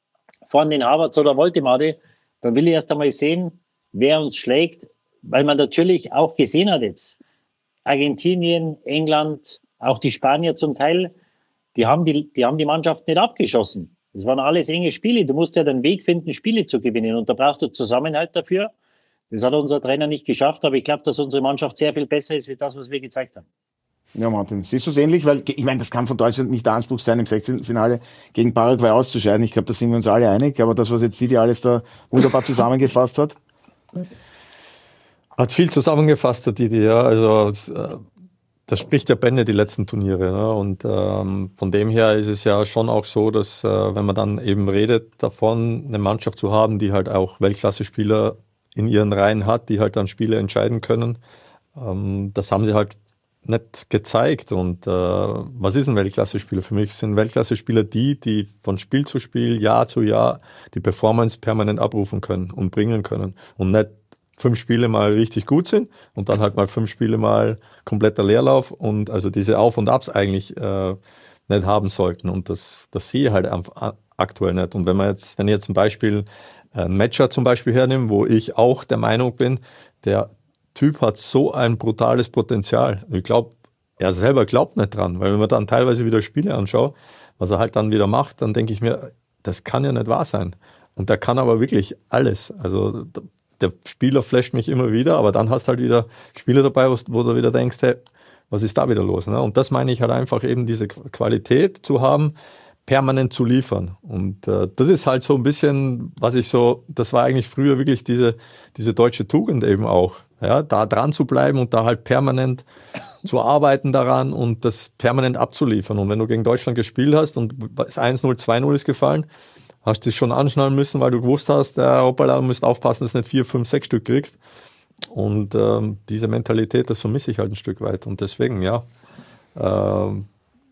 vorne den Havertz oder Woltemade, dann will ich erst einmal sehen, wer uns schlägt, weil man natürlich auch gesehen hat jetzt, Argentinien, England, auch die Spanier zum Teil, die haben die, die haben die Mannschaft nicht abgeschossen. Das waren alles enge Spiele. Du musst ja den Weg finden, Spiele zu gewinnen. Und da brauchst du Zusammenhalt dafür. Das hat unser Trainer nicht geschafft. Aber ich glaube, dass unsere Mannschaft sehr viel besser ist, wie das, was wir gezeigt haben. Ja, Martin, siehst du es ähnlich? Weil, ich meine, das kann von Deutschland nicht der Anspruch sein, im Sechzehntelfinale gegen Paraguay auszuscheiden. Ich glaube, da sind wir uns alle einig. Aber das, was jetzt Didi alles da wunderbar zusammengefasst hat. Hat viel zusammengefasst, der Didi, ja. Also, das spricht ja Bände, die letzten Turniere. Ne? Und ähm, von dem her ist es ja schon auch so, dass, äh, wenn man dann eben redet davon, eine Mannschaft zu haben, die halt auch Weltklasse-Spieler in ihren Reihen hat, die halt dann Spiele entscheiden können, ähm, das haben sie halt nicht gezeigt. Und äh, was ist ein Weltklasse-Spieler? Für mich sind Weltklasse-Spieler die, die von Spiel zu Spiel, Jahr zu Jahr die Performance permanent abrufen können und bringen können. Und nicht fünf Spiele mal richtig gut sind und dann halt mal fünf Spiele mal kompletter Leerlauf und also diese Auf- und Abs eigentlich äh, nicht haben sollten. Und das, das sehe ich halt aktuell nicht. Und wenn man jetzt, wenn ich jetzt ein Beispiel, einen Matcher zum Beispiel hernehme, wo ich auch der Meinung bin, der Typ hat so ein brutales Potenzial. Ich glaube, er selber glaubt nicht dran, weil wenn man dann teilweise wieder Spiele anschaut, was er halt dann wieder macht, dann denke ich mir, das kann ja nicht wahr sein. Und der kann aber wirklich alles. Also der Spieler flasht mich immer wieder, aber dann hast du halt wieder Spieler dabei, wo du wieder denkst, hey, was ist da wieder los? Ne? Und das meine ich halt einfach eben, diese Qualität zu haben, permanent zu liefern. Und äh, das ist halt so ein bisschen, was ich so, das war eigentlich früher wirklich diese, diese deutsche Tugend eben auch, ja, da dran zu bleiben und da halt permanent zu arbeiten daran und das permanent abzuliefern. Und wenn du gegen Deutschland gespielt hast und das eins null, zwei null ist gefallen, hast du dich schon anschnallen müssen, weil du gewusst hast, ja, hoppala, du musst aufpassen, dass du nicht vier, fünf, sechs Stück kriegst. Und ähm, diese Mentalität, das vermisse ich halt ein Stück weit. Und deswegen, ja, ähm,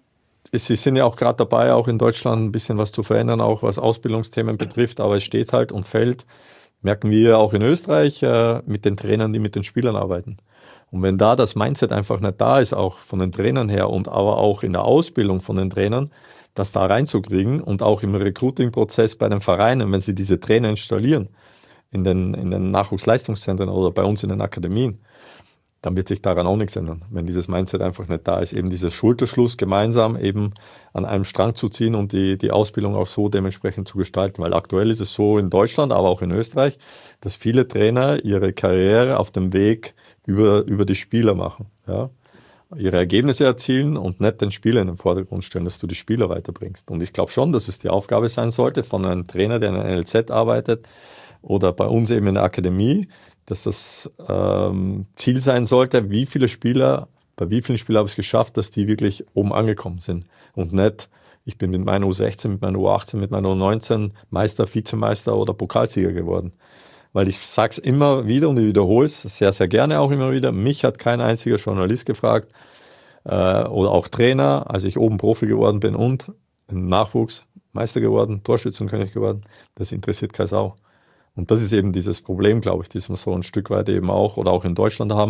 Sie sind ja auch gerade dabei, auch in Deutschland ein bisschen was zu verändern, auch was Ausbildungsthemen betrifft, aber es steht halt und fällt, merken wir auch in Österreich, äh, mit den Trainern, die mit den Spielern arbeiten. Und wenn da das Mindset einfach nicht da ist, auch von den Trainern her und aber auch in der Ausbildung von den Trainern, das da reinzukriegen und auch im Recruiting-Prozess bei den Vereinen, wenn sie diese Trainer installieren, in den, in den Nachwuchsleistungszentren oder bei uns in den Akademien, dann wird sich daran auch nichts ändern, wenn dieses Mindset einfach nicht da ist. Eben dieser Schulterschluss gemeinsam eben an einem Strang zu ziehen und die, die Ausbildung auch so dementsprechend zu gestalten. Weil aktuell ist es so in Deutschland, aber auch in Österreich, dass viele Trainer ihre Karriere auf dem Weg über, über die Spieler machen. Ja? Ihre Ergebnisse erzielen und nicht den Spieler in den Vordergrund stellen, dass du die Spieler weiterbringst. Und ich glaube schon, dass es die Aufgabe sein sollte von einem Trainer, der in einer N L Z arbeitet oder bei uns eben in der Akademie, dass das ähm, Ziel sein sollte, wie viele Spieler, bei wie vielen Spielern habe ich es geschafft, dass die wirklich oben angekommen sind. Und nicht, ich bin mit meiner U sechzehn, mit meiner U achtzehn, mit meiner U neunzehn Meister, Vizemeister oder Pokalsieger geworden. Weil ich sage es immer wieder und ich wiederhole es sehr, sehr gerne auch immer wieder. Mich hat kein einziger Journalist gefragt äh, oder auch Trainer, als ich oben Profi geworden bin und im Nachwuchs Meister geworden, Torschützenkönig geworden. Das interessiert keine Sau. Und das ist eben dieses Problem, glaube ich, das wir so ein Stück weit eben auch oder auch in Deutschland haben,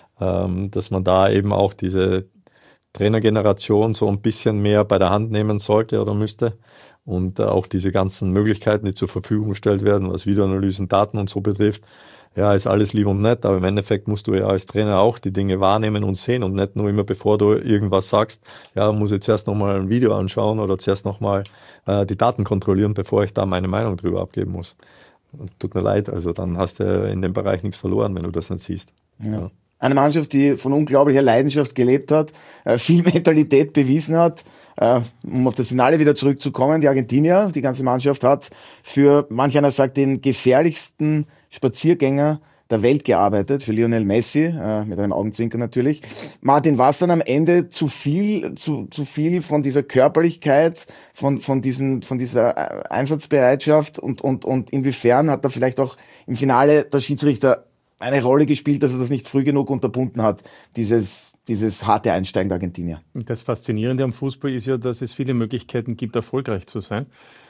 ähm, dass man da eben auch diese Trainergeneration so ein bisschen mehr bei der Hand nehmen sollte oder müsste und äh, auch diese ganzen Möglichkeiten, die zur Verfügung gestellt werden, was Videoanalysen, Daten und so betrifft, ja, ist alles lieb und nett, aber im Endeffekt musst du ja als Trainer auch die Dinge wahrnehmen und sehen und nicht nur immer, bevor du irgendwas sagst, ja, muss ich zuerst nochmal ein Video anschauen oder zuerst nochmal äh, die Daten kontrollieren, bevor ich da meine Meinung drüber abgeben muss. Tut mir leid, also dann hast du in dem Bereich nichts verloren, wenn du das nicht siehst. Ja. Ja. Eine Mannschaft, die von unglaublicher Leidenschaft gelebt hat, viel Mentalität bewiesen hat. Um auf das Finale wieder zurückzukommen, die Argentinier, die ganze Mannschaft hat für, manch einer sagt, den gefährlichsten Spaziergänger der Welt gearbeitet, für Lionel Messi, äh, mit einem Augenzwinkern natürlich. Martin, war es dann am Ende zu viel, zu, zu viel von dieser Körperlichkeit, von, von diesem, von dieser Einsatzbereitschaft und, und, und inwiefern hat da vielleicht auch im Finale der Schiedsrichter eine Rolle gespielt, dass er das nicht früh genug unterbunden hat, dieses, dieses harte Einsteigen der Argentinier? Das Faszinierende am Fußball ist ja, dass es viele Möglichkeiten gibt, erfolgreich zu sein.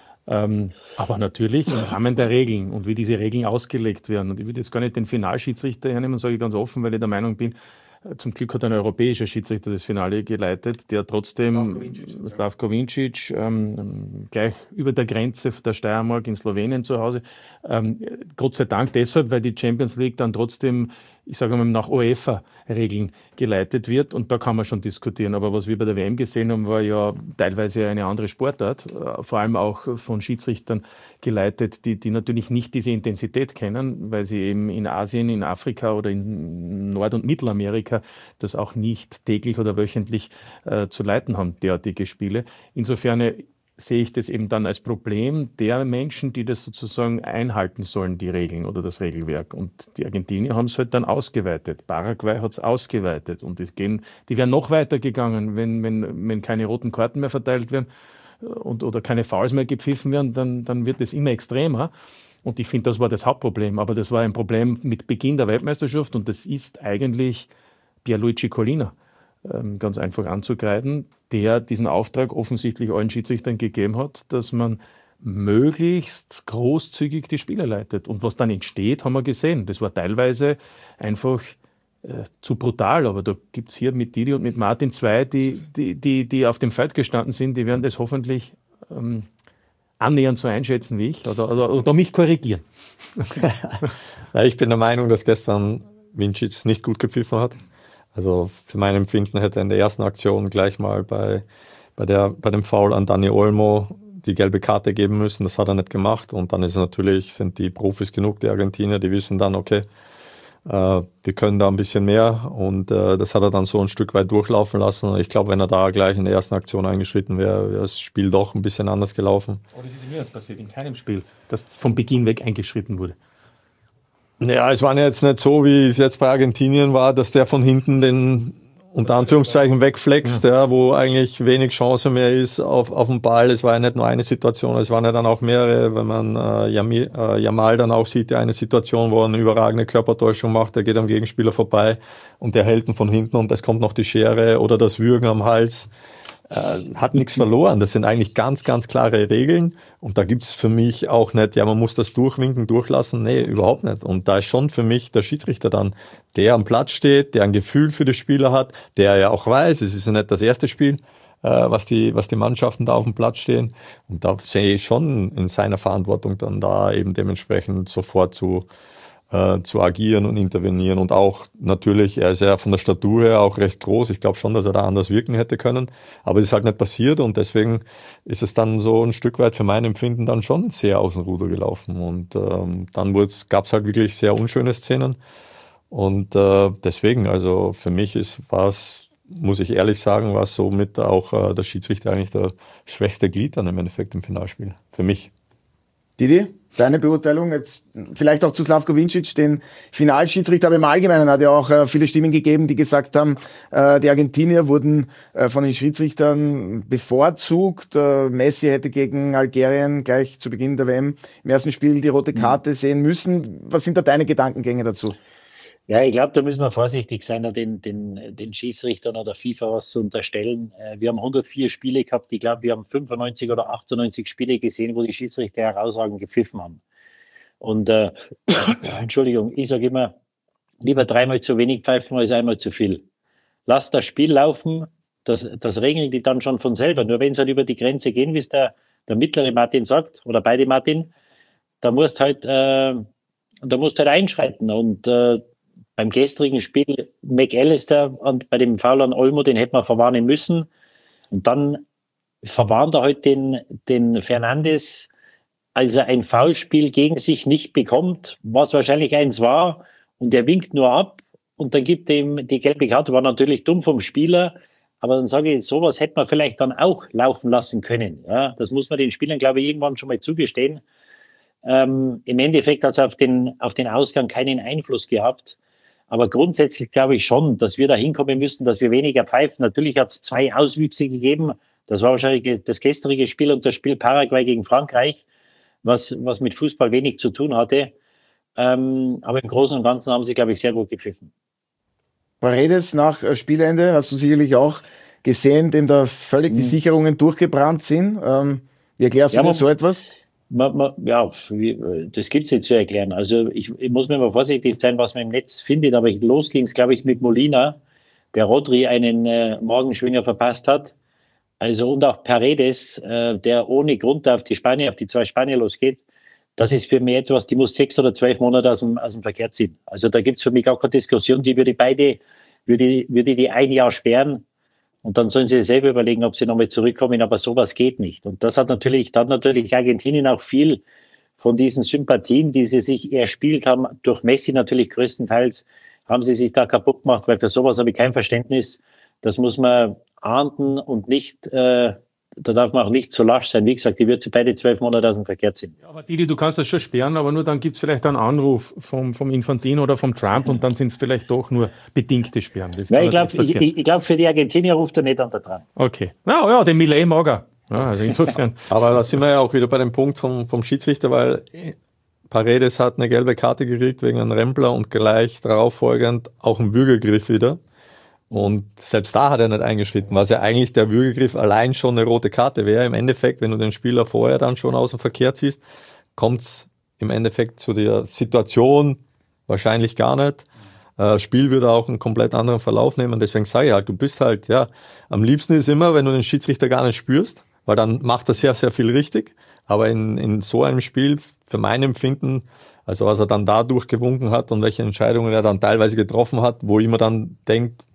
Ähm, aber natürlich im Rahmen der Regeln und wie diese Regeln ausgelegt werden. Und ich würde jetzt gar nicht den Finalschiedsrichter hernehmen, sage ich ganz offen, weil ich der Meinung bin, zum Glück hat ein europäischer Schiedsrichter das Finale geleitet, der trotzdem, Slavko Vincic, ähm, gleich über der Grenze der Steiermark in Slowenien zu Hause. Ähm, Gott sei Dank deshalb, weil die Champions League dann trotzdem, ich sage mal, nach UEFA-Regeln geleitet wird. Und da kann man schon diskutieren. Aber was wir bei der W M gesehen haben, war ja teilweise eine andere Sportart, vor allem auch von Schiedsrichtern geleitet, die, die natürlich nicht diese Intensität kennen, weil sie eben in Asien, in Afrika oder in Nord- und Mittelamerika das auch nicht täglich oder wöchentlich äh, zu leiten haben, derartige Spiele. Insofern äh, sehe ich das eben dann als Problem der Menschen, die das sozusagen einhalten sollen, die Regeln oder das Regelwerk. Und die Argentinier haben es halt dann ausgeweitet. Paraguay hat es ausgeweitet. Und es gehen, die wären noch weiter gegangen, wenn, wenn, wenn keine roten Karten mehr verteilt werden und, oder keine Fouls mehr gepfiffen werden, dann, dann wird es immer extremer. Und ich finde, das war das Hauptproblem. Aber das war ein Problem mit Beginn der Weltmeisterschaft und das ist eigentlich Pierluigi Collina ähm, ganz einfach anzukreiden, der diesen Auftrag offensichtlich allen Schiedsrichtern gegeben hat, dass man möglichst großzügig die Spieler leitet. Und was dann entsteht, haben wir gesehen. Das war teilweise einfach äh, zu brutal. Aber da gibt es hier mit Didi und mit Martin zwei, die, die, die, die auf dem Feld gestanden sind. Die werden das hoffentlich ähm, annähernd so einschätzen wie ich oder, oder, oder mich korrigieren. Ich bin der Meinung, dass gestern Vincic nicht gut gepfiffen hat. Also für mein Empfinden hätte er in der ersten Aktion gleich mal bei, bei, der, bei dem Foul an Dani Olmo die gelbe Karte geben müssen. Das hat er nicht gemacht. Und dann ist natürlich, sind die Profis genug, die Argentinier, die wissen dann, okay, äh, wir können da ein bisschen mehr. Und äh, das hat er dann so ein Stück weit durchlaufen lassen. Ich glaube, wenn er da gleich in der ersten Aktion eingeschritten wäre, wäre das Spiel doch ein bisschen anders gelaufen. Oh, das ist mir jetzt passiert, in keinem Spiel, das von Beginn weg eingeschritten wurde. Ja, es war ja jetzt nicht so, wie es jetzt bei Argentinien war, dass der von hinten den unter Anführungszeichen wegflext, ja. Ja, wo eigentlich wenig Chance mehr ist auf, auf den Ball. Es war ja nicht nur eine Situation, es waren ja dann auch mehrere, wenn man äh, Yami, äh, Yamal dann auch sieht, ja, eine Situation, wo er eine überragende Körpertäuschung macht, der geht am Gegenspieler vorbei und der hält ihn von hinten und es kommt noch die Schere oder das Würgen am Hals. Äh, hat nichts verloren. Das sind eigentlich ganz, ganz klare Regeln. Und da gibt's für mich auch nicht, ja, man muss das durchwinken, durchlassen. Nee, überhaupt nicht. Und da ist schon für mich der Schiedsrichter dann, der am Platz steht, der ein Gefühl für die Spieler hat, der ja auch weiß, es ist ja nicht das erste Spiel, äh, was die, was die Mannschaften da auf dem Platz stehen. Und da sehe ich schon in seiner Verantwortung dann da eben dementsprechend sofort zu Äh, zu agieren und intervenieren und auch natürlich, er ist ja von der Statur her auch recht groß, ich glaube schon, dass er da anders wirken hätte können, aber es ist halt nicht passiert und deswegen ist es dann so ein Stück weit für mein Empfinden dann schon sehr aus dem Ruder gelaufen und ähm, dann gab es halt wirklich sehr unschöne Szenen und äh, deswegen, also für mich ist was, muss ich ehrlich sagen, war somit auch äh, der Schiedsrichter eigentlich der schwächste Glied dann im Endeffekt im Finalspiel, für mich. Didi, deine Beurteilung jetzt vielleicht auch zu Slavko Vincic, den Finalschiedsrichter, aber im Allgemeinen hat ja auch äh, viele Stimmen gegeben, die gesagt haben, äh, die Argentinier wurden äh, von den Schiedsrichtern bevorzugt. Äh, Messi hätte gegen Algerien gleich zu Beginn der W M im ersten Spiel die rote Karte mhm. sehen müssen. Was sind da deine Gedankengänge dazu? Ja, ich glaube, da müssen wir vorsichtig sein, den, den, den Schiedsrichtern oder FIFA was zu unterstellen. Wir haben hundertvier Spiele gehabt. Ich glaube, wir haben fünfundneunzig oder achtundneunzig Spiele gesehen, wo die Schiedsrichter herausragend gepfiffen haben. Und äh, Entschuldigung, ich sage immer, lieber dreimal zu wenig pfeifen als einmal zu viel. Lass das Spiel laufen, das, das regeln die dann schon von selber. Nur wenn sie halt über die Grenze gehen, wie es der, der mittlere Martin sagt, oder beide Martin, da musst halt, äh, da musst halt einschreiten. Und äh, beim gestrigen Spiel McAllister und bei dem Foul an Olmo, den hätte man verwarnen müssen. Und dann verwarnt er halt den, den Fernandes, als er ein Foulspiel gegen sich nicht bekommt, was wahrscheinlich eins war, und er winkt nur ab und dann gibt ihm die gelbe Karte. War natürlich dumm vom Spieler, aber dann sage ich, sowas hätte man vielleicht dann auch laufen lassen können. Ja, das muss man den Spielern, glaube ich, irgendwann schon mal zugestehen. Ähm, im Endeffekt hat es auf den, auf den Ausgang keinen Einfluss gehabt. Aber grundsätzlich glaube ich schon, dass wir da hinkommen müssen, dass wir weniger pfeifen. Natürlich hat es zwei Auswüchse gegeben. Das war wahrscheinlich das gestrige Spiel und das Spiel Paraguay gegen Frankreich, was, was mit Fußball wenig zu tun hatte. Ähm, aber im Großen und Ganzen haben sie, glaube ich, sehr gut gepfiffen. Paredes nach Spielende hast du sicherlich auch gesehen, dem da völlig mhm. die Sicherungen durchgebrannt sind. Ähm, wie erklärst ja, du dir so etwas? Man, man, ja, das gibt es nicht zu erklären. Also ich, ich muss mir mal vorsichtig sein, was man im Netz findet, aber los ging es, glaube ich, mit Molina, der Rodri einen äh, Morgenschwinger verpasst hat. Also und auch Paredes, äh, der ohne Grund auf die Spanier, auf die zwei Spanier losgeht. Das ist für mich etwas, die muss sechs oder zwölf Monate aus dem, aus dem Verkehr ziehen. Also da gibt es für mich auch keine Diskussion, die würde beide, würde, würde die ein Jahr sperren. Und dann sollen sie selber überlegen, ob sie nochmal zurückkommen, aber sowas geht nicht. Und das hat natürlich, da hat natürlich Argentinien auch viel von diesen Sympathien, die sie sich erspielt haben, durch Messi natürlich größtenteils, haben sie sich da kaputt gemacht, weil für sowas habe ich kein Verständnis. Das muss man ahnden und nicht, äh, da darf man auch nicht so lasch sein. Wie gesagt, die wird sie beide zwölf Monate aus dem Verkehr ziehen. Ja, aber Didi, du kannst das schon sperren, aber nur dann gibt es vielleicht einen Anruf vom, vom Infantino oder vom Trump und dann sind es vielleicht doch nur bedingte Sperren. Das ja, ich glaube, ich, ich glaub, für die Argentinier ruft er nicht an der dran. Okay. Ja, ja, den Millet mag er. Ja, also insofern. Aber da sind wir ja auch wieder bei dem Punkt vom, vom Schiedsrichter, weil Paredes hat eine gelbe Karte gekriegt wegen einem Rempler und gleich darauf folgend auch einen Würgegriff wieder. Und selbst da hat er nicht eingeschritten, was ja eigentlich der Würgegriff allein schon eine rote Karte wäre. Im Endeffekt, wenn du den Spieler vorher dann schon aus dem Verkehr ziehst, kommt es im Endeffekt zu der Situation wahrscheinlich gar nicht. Das Spiel würde auch einen komplett anderen Verlauf nehmen. Deswegen sage ich halt, du bist halt, ja, am liebsten ist immer, wenn du den Schiedsrichter gar nicht spürst, weil dann macht er sehr, sehr viel richtig. Aber in, in so einem Spiel, für mein Empfinden, also was er dann da durchgewunken hat und welche Entscheidungen er dann teilweise getroffen hat, wo ich mir dann denke,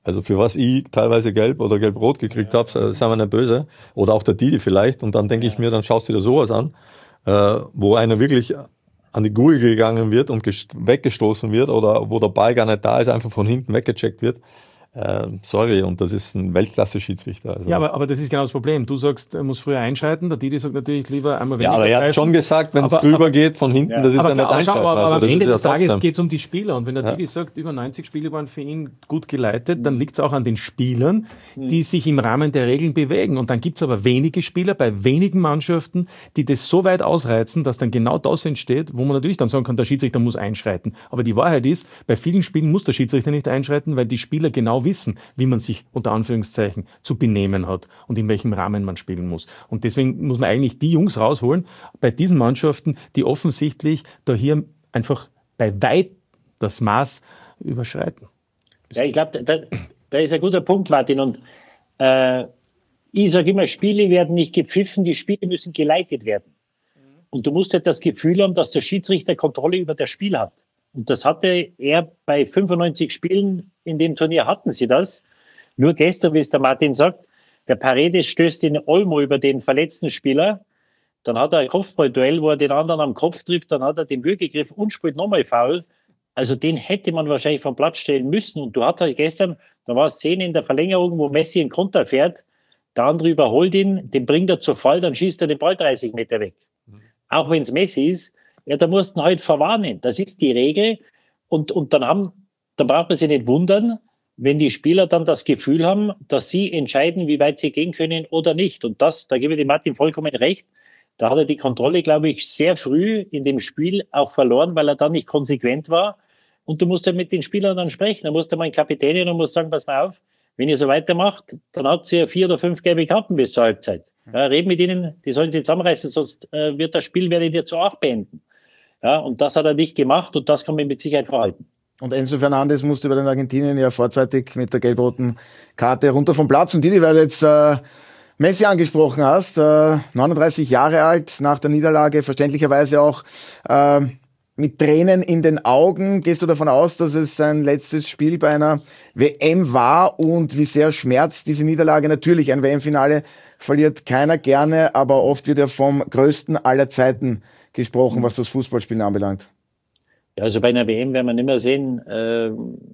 Also für was ich teilweise gelb oder gelb-rot gekriegt habe, sind wir nicht böse. Oder auch der Didi vielleicht. Und dann denke ich mir, dann schaust du dir sowas an, äh, wo einer wirklich an die Gurgel gegangen wird und weggestoßen wird oder wo der Ball gar nicht da ist, einfach von hinten weggecheckt wird. Äh, sorry, und das ist ein Weltklasse-Schiedsrichter. Also. Ja, aber, aber das ist genau das Problem. Du sagst, er muss früher einschalten, der Didi sagt natürlich lieber einmal weniger. Ja, aber er hat schon gesagt, wenn es aber, drüber aber, geht, von hinten, ja. das ist aber, ja nicht einschalten. Aber, aber, also, aber am Ende des ja Tages geht es um die Spieler. Und wenn der ja. Didi sagt, über neunzig Spiele waren für ihn gut geleitet, dann liegt es auch an den Spielern, die sich im Rahmen der Regeln bewegen. Und dann gibt es aber wenige Spieler bei wenigen Mannschaften, die das so weit ausreizen, dass dann genau das entsteht, wo man natürlich dann sagen kann, der Schiedsrichter muss einschreiten. Aber die Wahrheit ist, bei vielen Spielen muss der Schiedsrichter nicht einschreiten, weil die Spieler genau wissen, wie man sich unter Anführungszeichen zu benehmen hat und in welchem Rahmen man spielen muss. Und deswegen muss man eigentlich die Jungs rausholen bei diesen Mannschaften, die offensichtlich da hier einfach bei weit das Maß überschreiten. Ja, ich glaube, da, da ist ein guter Punkt, Martin. Und äh, ich sage immer, Spiele werden nicht gepfiffen, die Spiele müssen geleitet werden. Und du musst halt das Gefühl haben, dass der Schiedsrichter Kontrolle über das Spiel hat. Und das hatte er bei fünfundneunzig Spielen in dem Turnier, hatten sie das. Nur gestern, wie es der Martin sagt, der Paredes stößt den Olmo über den verletzten Spieler. Dann hat er ein Kopfballduell, wo er den anderen am Kopf trifft. Dann hat er den Würgegriff und spielt nochmal Foul. Also den hätte man wahrscheinlich vom Platz stellen müssen. Und du hattest halt gestern, da war eine Szene in der Verlängerung, wo Messi einen Konter fährt. Der andere überholt ihn, den bringt er zu Fall, dann schießt er den Ball dreißig Meter weg. Mhm. Auch wenn es Messi ist, ja, da musst du ihn halt verwarnen. Das ist die Regel. Und, und dann, haben, dann braucht man sich nicht wundern, wenn die Spieler dann das Gefühl haben, dass sie entscheiden, wie weit sie gehen können oder nicht. Und das, da gebe ich dem Martin vollkommen recht, da hat er die Kontrolle, glaube ich, sehr früh in dem Spiel auch verloren, weil er dann nicht konsequent war. Und du musst ja mit den Spielern dann sprechen. Da musst du mal einen Kapitän hin und musst sagen, pass mal auf, wenn ihr so weitermacht, dann habt ihr vier oder fünf gelbe Karten bis zur Halbzeit. Ja, reden mit ihnen, die sollen sich zusammenreißen, sonst äh, wird das Spiel, werdet ihr zu acht beenden. Ja, und das hat er nicht gemacht und das kann man mit Sicherheit verhalten. Und Enzo Fernandes musste bei den Argentinien ja vorzeitig mit der gelb-roten Karte runter vom Platz. Und Didi, weil du jetzt äh, Messi angesprochen hast, äh, neununddreißig Jahre alt, nach der Niederlage verständlicherweise auch äh, mit Tränen in den Augen. Gehst du davon aus, dass es sein letztes Spiel bei einer W M war und wie sehr schmerzt diese Niederlage? Natürlich, ein W M-Finale verliert keiner gerne, aber oft wird ja vom größten aller Zeiten gesprochen, was das Fußballspielen anbelangt. Ja, also bei einer W M werden wir nicht mehr sehen. Äh,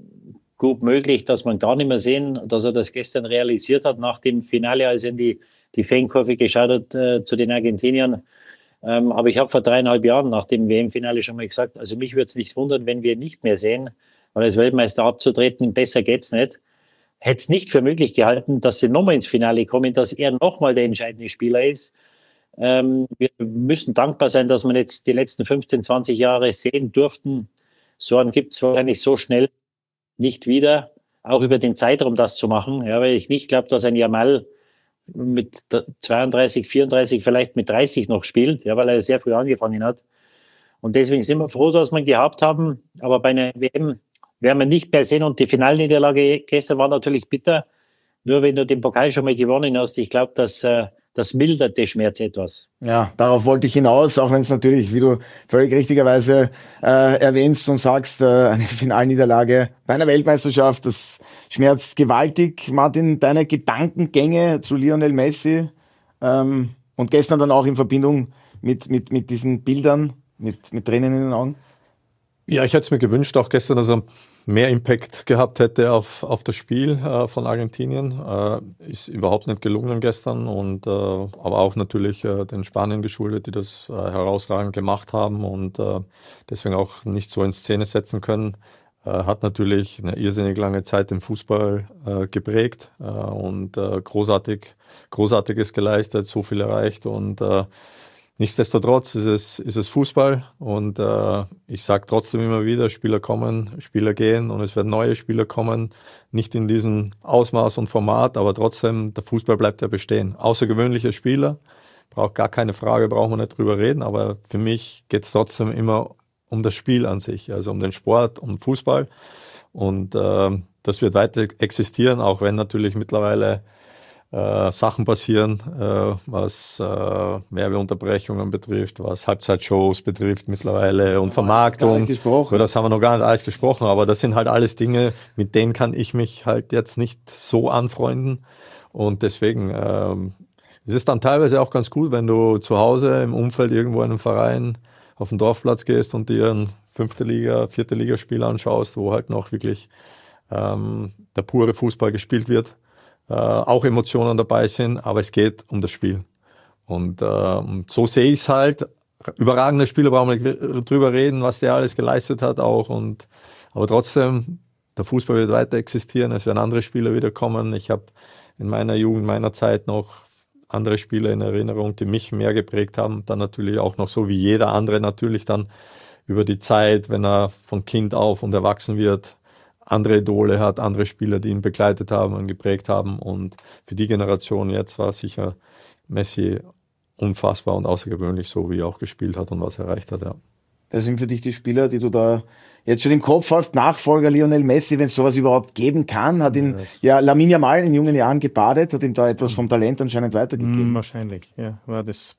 gut möglich, dass man gar nicht mehr sehen, dass er das gestern realisiert hat nach dem Finale, als er in die, die Fankurve geschaut hat äh, zu den Argentiniern. Ähm, aber ich habe vor dreieinhalb Jahren nach dem W M-Finale schon mal gesagt, also mich würde es nicht wundern, wenn wir ihn nicht mehr sehen, weil als Weltmeister abzutreten, besser geht's nicht. Hätte es nicht für möglich gehalten, dass sie nochmal ins Finale kommen, dass er nochmal der entscheidende Spieler ist. Ähm, wir müssen dankbar sein, dass wir jetzt die letzten fünfzehn, zwanzig Jahre sehen durften. So einen gibt es wahrscheinlich so schnell nicht wieder, auch über den Zeitraum das zu machen. Ja, weil ich nicht glaube, dass ein Yamal mit zweiunddreißig, vierunddreißig, vielleicht mit dreißig noch spielt, ja, weil er sehr früh angefangen hat. Und deswegen sind wir froh, dass wir ihn gehabt haben. Aber bei einer W M werden wir nicht mehr sehen. Und die Finalniederlage gestern war natürlich bitter. Nur wenn du den Pokal schon mal gewonnen hast, ich glaube, dass äh, das mildert den Schmerz etwas. Ja, darauf wollte ich hinaus, auch wenn es natürlich, wie du völlig richtigerweise äh, erwähnst und sagst, äh, eine Finalniederlage bei einer Weltmeisterschaft, das schmerzt gewaltig. Martin, deine Gedankengänge zu Lionel Messi ähm, und gestern dann auch in Verbindung mit, mit, mit diesen Bildern, mit, mit Tränen in den Augen? Ja, ich hätte es mir gewünscht, auch gestern, dass er mehr Impact gehabt hätte auf, auf das Spiel äh, von Argentinien. Äh, ist überhaupt nicht gelungen gestern, und, äh, aber auch natürlich äh, den Spaniern geschuldet, die das äh, herausragend gemacht haben und äh, deswegen auch nicht so in Szene setzen können. Äh, hat natürlich eine irrsinnig lange Zeit den Fußball äh, geprägt äh, und äh, großartig, Großartiges geleistet, so viel erreicht, und äh, nichtsdestotrotz ist es, ist es Fußball, und äh, ich sage trotzdem immer wieder, Spieler kommen, Spieler gehen, und es werden neue Spieler kommen, nicht in diesem Ausmaß und Format, aber trotzdem, der Fußball bleibt ja bestehen. Außergewöhnliche Spieler, braucht gar keine Frage, brauchen wir nicht drüber reden, aber für mich geht es trotzdem immer um das Spiel an sich, also um den Sport, um Fußball, und äh, das wird weiter existieren, auch wenn natürlich mittlerweile äh, Sachen passieren, äh, was äh, Werbeunterbrechungen betrifft, was Halbzeitshows betrifft mittlerweile und Vermarktung. Über das haben wir noch gar nicht alles gesprochen, aber das sind halt alles Dinge, mit denen kann ich mich halt jetzt nicht so anfreunden. Und deswegen ähm, es ist dann teilweise auch ganz cool, wenn du zu Hause im Umfeld irgendwo in einem Verein auf den Dorfplatz gehst und dir ein fünfte Liga, vierte Ligaspiel anschaust, wo halt noch wirklich ähm, der pure Fußball gespielt wird, äh, auch Emotionen dabei sind, aber es geht um das Spiel. Und äh, so sehe ich es halt. Überragende Spieler, brauchen wir nicht drüber reden, was der alles geleistet hat auch. Und, aber trotzdem, der Fußball wird weiter existieren, es werden andere Spieler wieder kommen. Ich habe in meiner Jugend, meiner Zeit noch andere Spieler in Erinnerung, die mich mehr geprägt haben. Dann natürlich auch noch so wie jeder andere natürlich dann über die Zeit, wenn er von Kind auf und erwachsen wird, andere Idole hat, andere Spieler, die ihn begleitet haben und geprägt haben. Und für die Generation jetzt war sicher Messi unfassbar und außergewöhnlich, so wie er auch gespielt hat und was er erreicht hat. Ja. Das sind für dich die Spieler, die du da jetzt schon im Kopf hast. Nachfolger Lionel Messi, wenn es sowas überhaupt geben kann, hat ihn ja, ja Lamine Yamal in jungen Jahren gebadet, hat ihm da etwas vom Talent anscheinend weitergegeben. Mm, wahrscheinlich, ja. War das,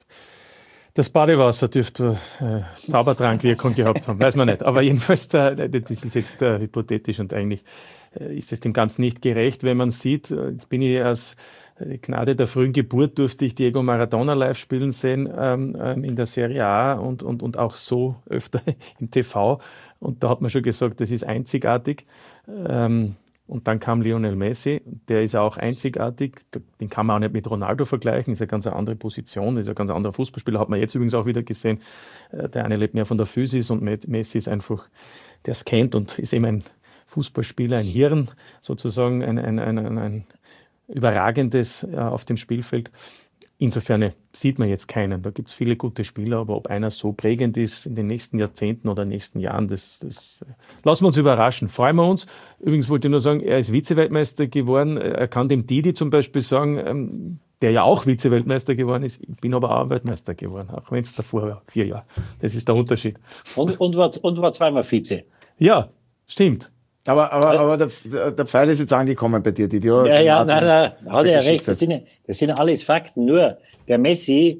das Badewasser dürfte äh, Zaubertrankwirkung gehabt haben, weiß man nicht. Aber jedenfalls, da, das ist jetzt äh, hypothetisch und eigentlich äh, ist es dem Ganzen nicht gerecht, wenn man sieht, äh, jetzt bin ich als Gnade der frühen Geburt durfte ich Diego Maradona live spielen sehen ähm, in der Serie A und, und, und auch so öfter im T V. Und da hat man schon gesagt, das ist einzigartig. Ähm, und dann kam Lionel Messi, der ist auch einzigartig. Den kann man auch nicht mit Ronaldo vergleichen, ist eine ganz andere Position, ist ein ganz anderer Fußballspieler. Hat man jetzt übrigens auch wieder gesehen. Der eine lebt mehr von der Physis und Messi ist einfach, der es kennt und ist eben ein Fußballspieler, ein Hirn sozusagen, ein, ein, ein, ein, ein Überragendes äh, auf dem Spielfeld. Insofern sieht man jetzt keinen. Da gibt es viele gute Spieler, aber ob einer so prägend ist in den nächsten Jahrzehnten oder nächsten Jahren, das, das äh, lassen wir uns überraschen. Freuen wir uns. Übrigens wollte ich nur sagen, er ist Vize-Weltmeister geworden. Er kann dem Didi zum Beispiel sagen, ähm, der ja auch Vize-Weltmeister geworden ist, ich bin aber auch Weltmeister geworden, auch wenn es davor war, vier Jahre. Das ist der Unterschied. Und, und, war, und war zweimal Vize. Ja, stimmt. Aber, aber, aber der, der Pfeil ist jetzt angekommen bei dir, die Ja, ja, ja nein, nein, hat er ja recht. Das sind, das sind alles Fakten. Nur der Messi,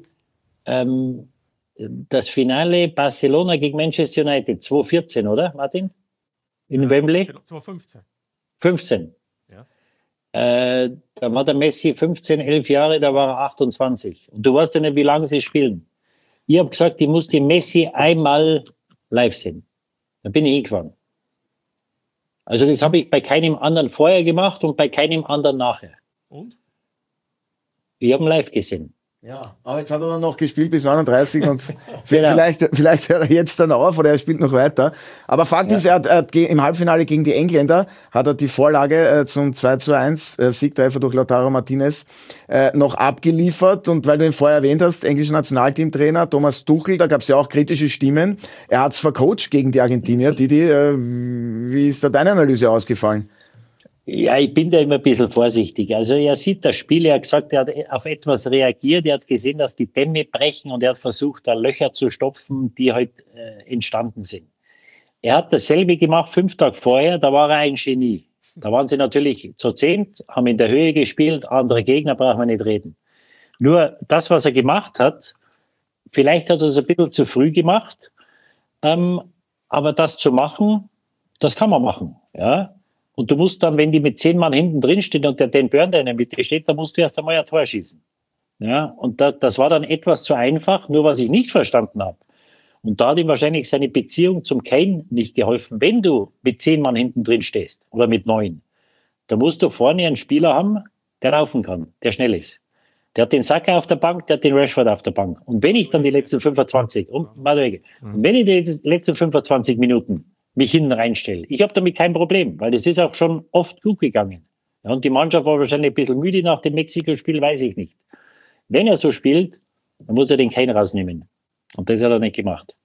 ähm, das Finale Barcelona gegen Manchester United, zwanzig vierzehn, oder, Martin? In ja, Wembley? zwanzig fünfzehn. fünfzehn. Ja. Äh, da war der Messi fünfzehn, elf Jahre, da war er achtundzwanzig. Und du weißt ja nicht, wie lange sie spielen. Ich habe gesagt, ich muss den Messi einmal live sehen. Da bin ich hingefahren. Also das habe ich bei keinem anderen vorher gemacht und bei keinem anderen nachher. Und? Ich habe ihn live gesehen. Ja, aber jetzt hat er dann noch gespielt bis neununddreißig und vielleicht, vielleicht hört er jetzt dann auf oder er spielt noch weiter. Aber Fakt ja. ist, er hat, er hat im Halbfinale gegen die Engländer hat er die Vorlage äh, zum zwei zu eins äh, Siegtreffer durch Lautaro Martinez äh, noch abgeliefert. Und weil du ihn vorher erwähnt hast, englischer Nationalteamtrainer Thomas Tuchel, da gab es ja auch kritische Stimmen. Er hat es vercoacht gegen die Argentinier. Didi, äh, wie ist da deine Analyse ausgefallen? Ja, ich bin da immer ein bisschen vorsichtig. Also er sieht das Spiel, er hat gesagt, er hat auf etwas reagiert, er hat gesehen, dass die Dämme brechen und er hat versucht, da Löcher zu stopfen, die halt äh, entstanden sind. Er hat dasselbe gemacht fünf Tage vorher, da war er ein Genie. Da waren sie natürlich zu zehnt, haben in der Höhe gespielt, andere Gegner brauchen wir nicht reden. Nur das, was er gemacht hat, vielleicht hat er es ein bisschen zu früh gemacht, ähm, aber das zu machen, das kann man machen, ja. Und du musst dann, wenn die mit zehn Mann hinten drin stehen und der Dan Burn da in der Mitte steht, dann musst du erst einmal ein Tor schießen. Ja, und da, das war dann etwas zu einfach, nur was ich nicht verstanden habe. Und da hat ihm wahrscheinlich seine Beziehung zum Kane nicht geholfen. Wenn du mit zehn Mann hinten drin stehst oder mit neun, da musst du vorne einen Spieler haben, der laufen kann, der schnell ist. Der hat den Saka auf der Bank, der hat den Rashford auf der Bank. Und wenn ich dann die letzten fünfundzwanzig, und, und wenn ich die letzten fünfundzwanzig Minuten mich hinten reinstelle. Ich habe damit kein Problem, weil das ist auch schon oft gut gegangen. Ja, und die Mannschaft war wahrscheinlich ein bisschen müde nach dem Mexiko-Spiel, weiß ich nicht. Wenn er so spielt, dann muss er den Kane rausnehmen. Und das hat er nicht gemacht.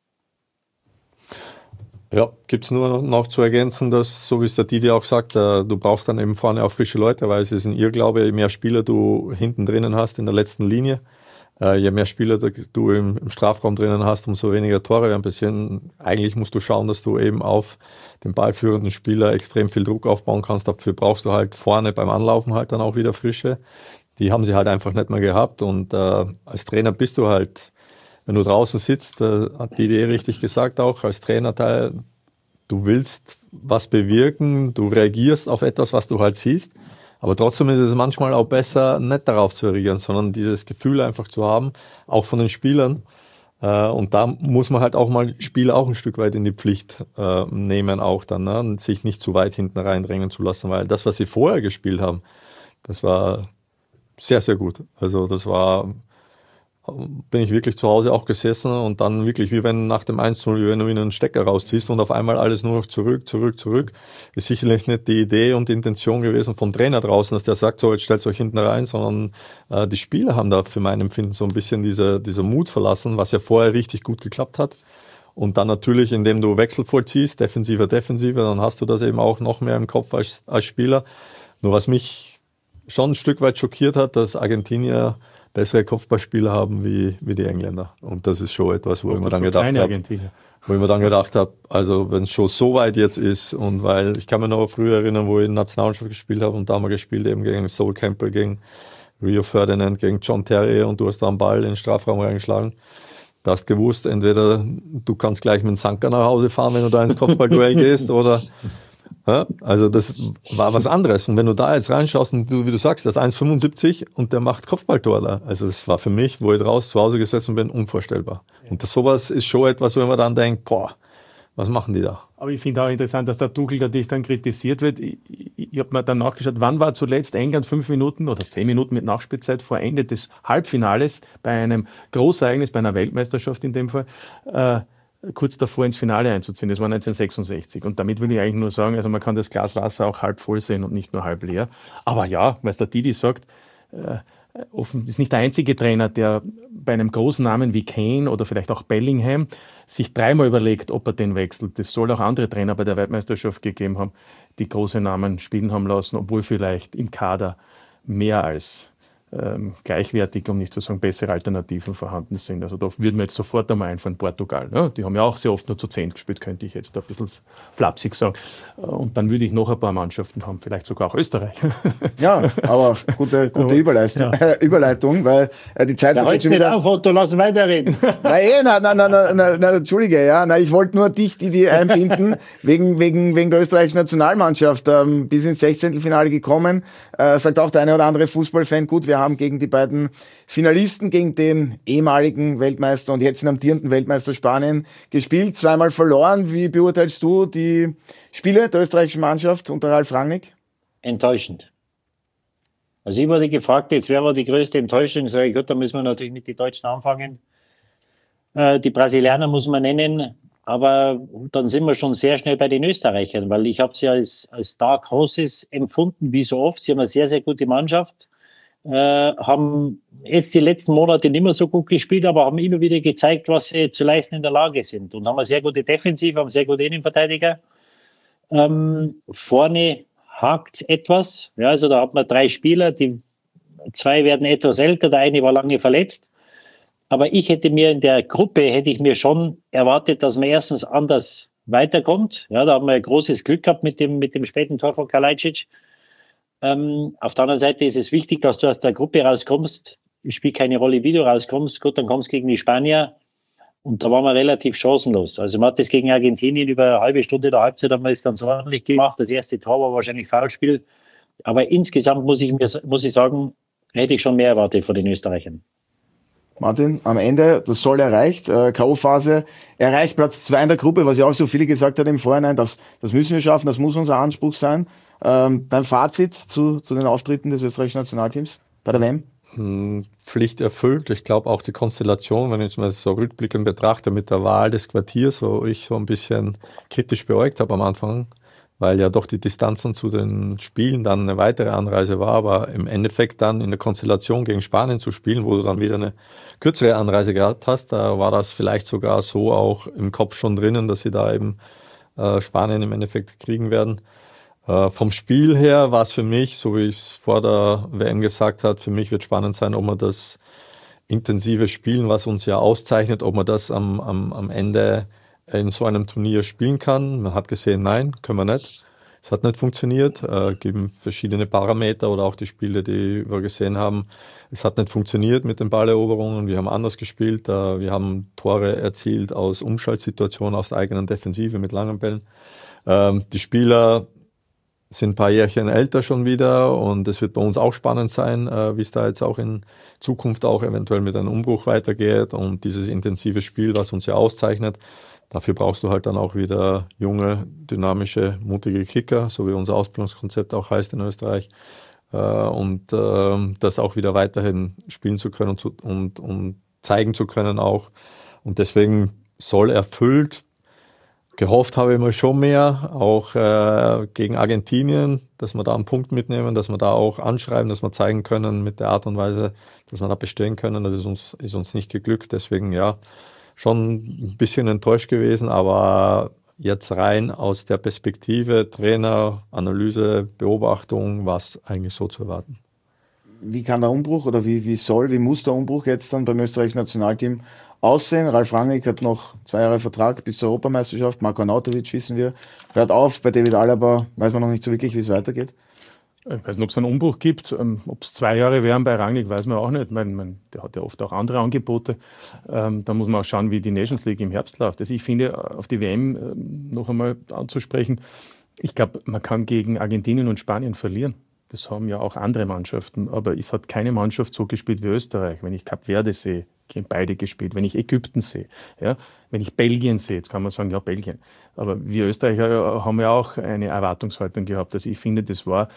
Ja, gibt es nur noch zu ergänzen, dass, so wie es der Didi auch sagt, du brauchst dann eben vorne auch frische Leute, weil es ist ein Irrglaube, je mehr Spieler du hinten drinnen hast in der letzten Linie, Uh, je mehr Spieler du im, im Strafraum drinnen hast, umso weniger Tore werden passieren. Eigentlich musst du schauen, dass du eben auf den ballführenden Spieler extrem viel Druck aufbauen kannst. Dafür brauchst du halt vorne beim Anlaufen halt dann auch wieder Frische, die haben sie halt einfach nicht mehr gehabt. Und äh, als Trainer bist du halt, wenn du draußen sitzt, äh, hat die Idee richtig gesagt auch, als Trainerteil, du willst was bewirken, du reagierst auf etwas, was du halt siehst. Aber trotzdem ist es manchmal auch besser, nicht darauf zu reagieren, sondern dieses Gefühl einfach zu haben, auch von den Spielern. Und da muss man halt auch mal Spieler auch ein Stück weit in die Pflicht äh, nehmen, auch dann, ne? Und sich nicht zu weit hinten reindrängen zu lassen, weil das, was sie vorher gespielt haben, das war sehr, sehr gut. Also das war, bin ich wirklich zu Hause auch gesessen und dann wirklich, wie wenn nach dem eins zu null, wenn du einen Stecker rausziehst und auf einmal alles nur noch zurück, zurück, zurück, ist sicherlich nicht die Idee und die Intention gewesen vom Trainer draußen, dass der sagt, so, jetzt stellt euch hinten rein, sondern äh, die Spieler haben da für mein Empfinden so ein bisschen diese, dieser Mut verlassen, was ja vorher richtig gut geklappt hat. Und dann natürlich, indem du Wechsel vollziehst, defensiver, defensiver, dann hast du das eben auch noch mehr im Kopf als, als Spieler. Nur was mich schon ein Stück weit schockiert hat, dass Argentinier bessere Kopfballspieler haben wie, wie die Engländer. Und das ist schon etwas, wo ich mir dann gedacht habe, wo ich mir dann gedacht habe, also wenn es schon so weit jetzt ist und weil, ich kann mich noch früher erinnern, wo ich in der Nationalmannschaft gespielt habe und da haben wir gespielt eben gegen Sol Campbell, gegen Rio Ferdinand, gegen John Terry und du hast da einen Ball in den Strafraum reingeschlagen. Du hast gewusst, entweder du kannst gleich mit dem Sanker nach Hause fahren, wenn du da ins Kopfballduell gehst oder ja, also das war was anderes. Und wenn du da jetzt reinschaust und du, wie du sagst, das eins Komma fünfundsiebzig und der macht Kopfballtor da. Also das war für mich, wo ich draußen zu Hause gesessen bin, unvorstellbar. Ja. Und das, sowas ist schon etwas, wo man dann denkt, boah, was machen die da? Aber ich finde auch interessant, dass der Tuchel natürlich dann kritisiert wird. Ich, ich, ich habe mir dann nachgeschaut, wann war zuletzt England fünf Minuten oder zehn Minuten mit Nachspielzeit vor Ende des Halbfinales bei einem Großereignis, bei einer Weltmeisterschaft in dem Fall, äh, kurz davor ins Finale einzuziehen. Das war neunzehnhundertsechsundsechzig. Und damit will ich eigentlich nur sagen, also man kann das Glas Wasser auch halb voll sehen und nicht nur halb leer. Aber ja, was der Didi sagt, äh, offen, ist nicht der einzige Trainer, der bei einem großen Namen wie Kane oder vielleicht auch Bellingham sich dreimal überlegt, ob er den wechselt. Es soll auch andere Trainer bei der Weltmeisterschaft gegeben haben, die große Namen spielen haben lassen, obwohl vielleicht im Kader mehr als Ähm, gleichwertig, um nicht zu sagen bessere Alternativen vorhanden sind. Also da würde mir jetzt sofort einmal einfallen, Portugal. Ne? Die haben ja auch sehr oft nur zu zehn gespielt, könnte ich jetzt da ein bisschen flapsig sagen. Und dann würde ich noch ein paar Mannschaften haben, vielleicht sogar auch Österreich. Ja, aber gute, gute Überleitung, ja. äh, Überleitung, weil äh, die Zeit... Da heute nicht wieder auf, Otto, lass weiterreden. Nein, nein, nein, nein, nein, nein, nein, Entschuldige, ja. Nein, ich wollte nur dich, die, die einbinden, wegen, wegen, wegen der österreichischen Nationalmannschaft, ähm, bis ins Sechzehntelfinale gekommen. Äh, sagt auch der eine oder andere Fußballfan, gut, wir haben gegen die beiden Finalisten, gegen den ehemaligen Weltmeister und jetzt amtierenden Weltmeister Spanien gespielt, zweimal verloren. Wie beurteilst du die Spiele der österreichischen Mannschaft unter Ralf Rangnick? Enttäuschend. Also ich wurde gefragt, jetzt wer war die größte Enttäuschung? Sag ich, gut, da müssen wir natürlich mit den Deutschen anfangen. Äh, die Brasilianer muss man nennen, aber dann sind wir schon sehr schnell bei den Österreichern, weil ich habe sie als, als Dark Horses empfunden, wie so oft. Sie haben eine sehr, sehr gute Mannschaft. Äh, haben jetzt die letzten Monate nicht mehr so gut gespielt, aber haben immer wieder gezeigt, was sie zu leisten in der Lage sind. Und haben eine sehr gute Defensive, haben sehr gute Innenverteidiger. Ähm, vorne hakt etwas. Ja, also da hat man drei Spieler, die zwei werden etwas älter, der eine war lange verletzt. Aber ich hätte mir in der Gruppe, hätte ich mir schon erwartet, dass man erstens anders weiterkommt. Ja, da haben wir ein großes Glück gehabt mit dem, mit dem späten Tor von Kalajdzic. Ähm, auf der anderen Seite ist es wichtig, dass du aus der Gruppe rauskommst. Es spielt keine Rolle, wie du rauskommst. Gut, dann kommst du gegen die Spanier. Und da waren wir relativ chancenlos. Also man hat das gegen Argentinien über eine halbe Stunde der Halbzeit haben wir das ganz ordentlich gemacht. Das erste Tor war wahrscheinlich Foulspiel. Aber insgesamt muss ich, mir, muss ich sagen, hätte ich schon mehr erwartet von den Österreichern. Martin, am Ende, das Soll erreicht, äh, K O-Phase erreicht, Platz zwei in der Gruppe, was ja auch so viele gesagt haben im Vorhinein, das, das müssen wir schaffen, das muss unser Anspruch sein. Ähm, dein Fazit zu, zu den Auftritten des österreichischen Nationalteams bei der W M? Pflicht erfüllt. Ich glaube auch die Konstellation, wenn ich jetzt mal so rückblickend betrachte mit der Wahl des Quartiers, wo ich so ein bisschen kritisch beäugt habe am Anfang, weil ja doch die Distanzen zu den Spielen dann eine weitere Anreise war, aber im Endeffekt dann in der Konstellation gegen Spanien zu spielen, wo du dann wieder eine kürzere Anreise gehabt hast, da war das vielleicht sogar so auch im Kopf schon drinnen, dass sie da eben äh, Spanien im Endeffekt kriegen werden. Äh, vom Spiel her war es für mich, so wie ich es vor der W M gesagt habe, für mich wird spannend sein, ob man das intensive Spielen, was uns ja auszeichnet, ob man das am, am, am Ende in so einem Turnier spielen kann. Man hat gesehen, nein, können wir nicht. Es hat nicht funktioniert, äh, geben verschiedene Parameter oder auch die Spiele, die wir gesehen haben. Es hat nicht funktioniert mit den Balleroberungen. Wir haben anders gespielt. Äh, wir haben Tore erzielt aus Umschaltsituationen, aus der eigenen Defensive mit langen Bällen. Ähm, die Spieler sind ein paar Jährchen älter schon wieder und es wird bei uns auch spannend sein, äh, wie es da jetzt auch in Zukunft auch eventuell mit einem Umbruch weitergeht und dieses intensive Spiel, was uns ja auszeichnet. Dafür brauchst du halt dann auch wieder junge, dynamische, mutige Kicker, so wie unser Ausbildungskonzept auch heißt in Österreich. Äh, und äh, das auch wieder weiterhin spielen zu können und, zu, und, und zeigen zu können auch. Und deswegen soll erfüllt. Gehofft habe ich mir schon mehr, auch äh, gegen Argentinien, dass wir da einen Punkt mitnehmen, dass wir da auch anschreiben, dass wir zeigen können mit der Art und Weise, dass wir da bestehen können. Das ist uns, ist uns nicht geglückt. Deswegen ja, schon ein bisschen enttäuscht gewesen, aber jetzt rein aus der Perspektive Trainer, Analyse, Beobachtung war es eigentlich so zu erwarten. Wie kann der Umbruch oder wie, wie soll, wie muss der Umbruch jetzt dann beim österreichischen Nationalteam aussehen? Ralf Rangnick hat noch zwei Jahre Vertrag bis zur Europameisterschaft. Marko Arnautovic, wissen wir, hört auf. Bei David Alaba weiß man noch nicht so wirklich, wie es weitergeht. Ich weiß nicht, ob es einen Umbruch gibt. Ob es zwei Jahre wären bei Rangnick, weiß man auch nicht. Ich meine, man, der hat ja oft auch andere Angebote. Ähm, da muss man auch schauen, wie die Nations League im Herbst läuft. Also ich finde, auf die W M äh, noch einmal anzusprechen, ich glaube, man kann gegen Argentinien und Spanien verlieren. Das haben ja auch andere Mannschaften, aber es hat keine Mannschaft so gespielt wie Österreich. Wenn ich Kap Verde sehe, gegen beide gespielt. Wenn ich Ägypten sehe, ja, wenn ich Belgien sehe, jetzt kann man sagen, ja, Belgien. Aber wir Österreicher haben ja auch eine Erwartungshaltung gehabt. Also ich finde, das war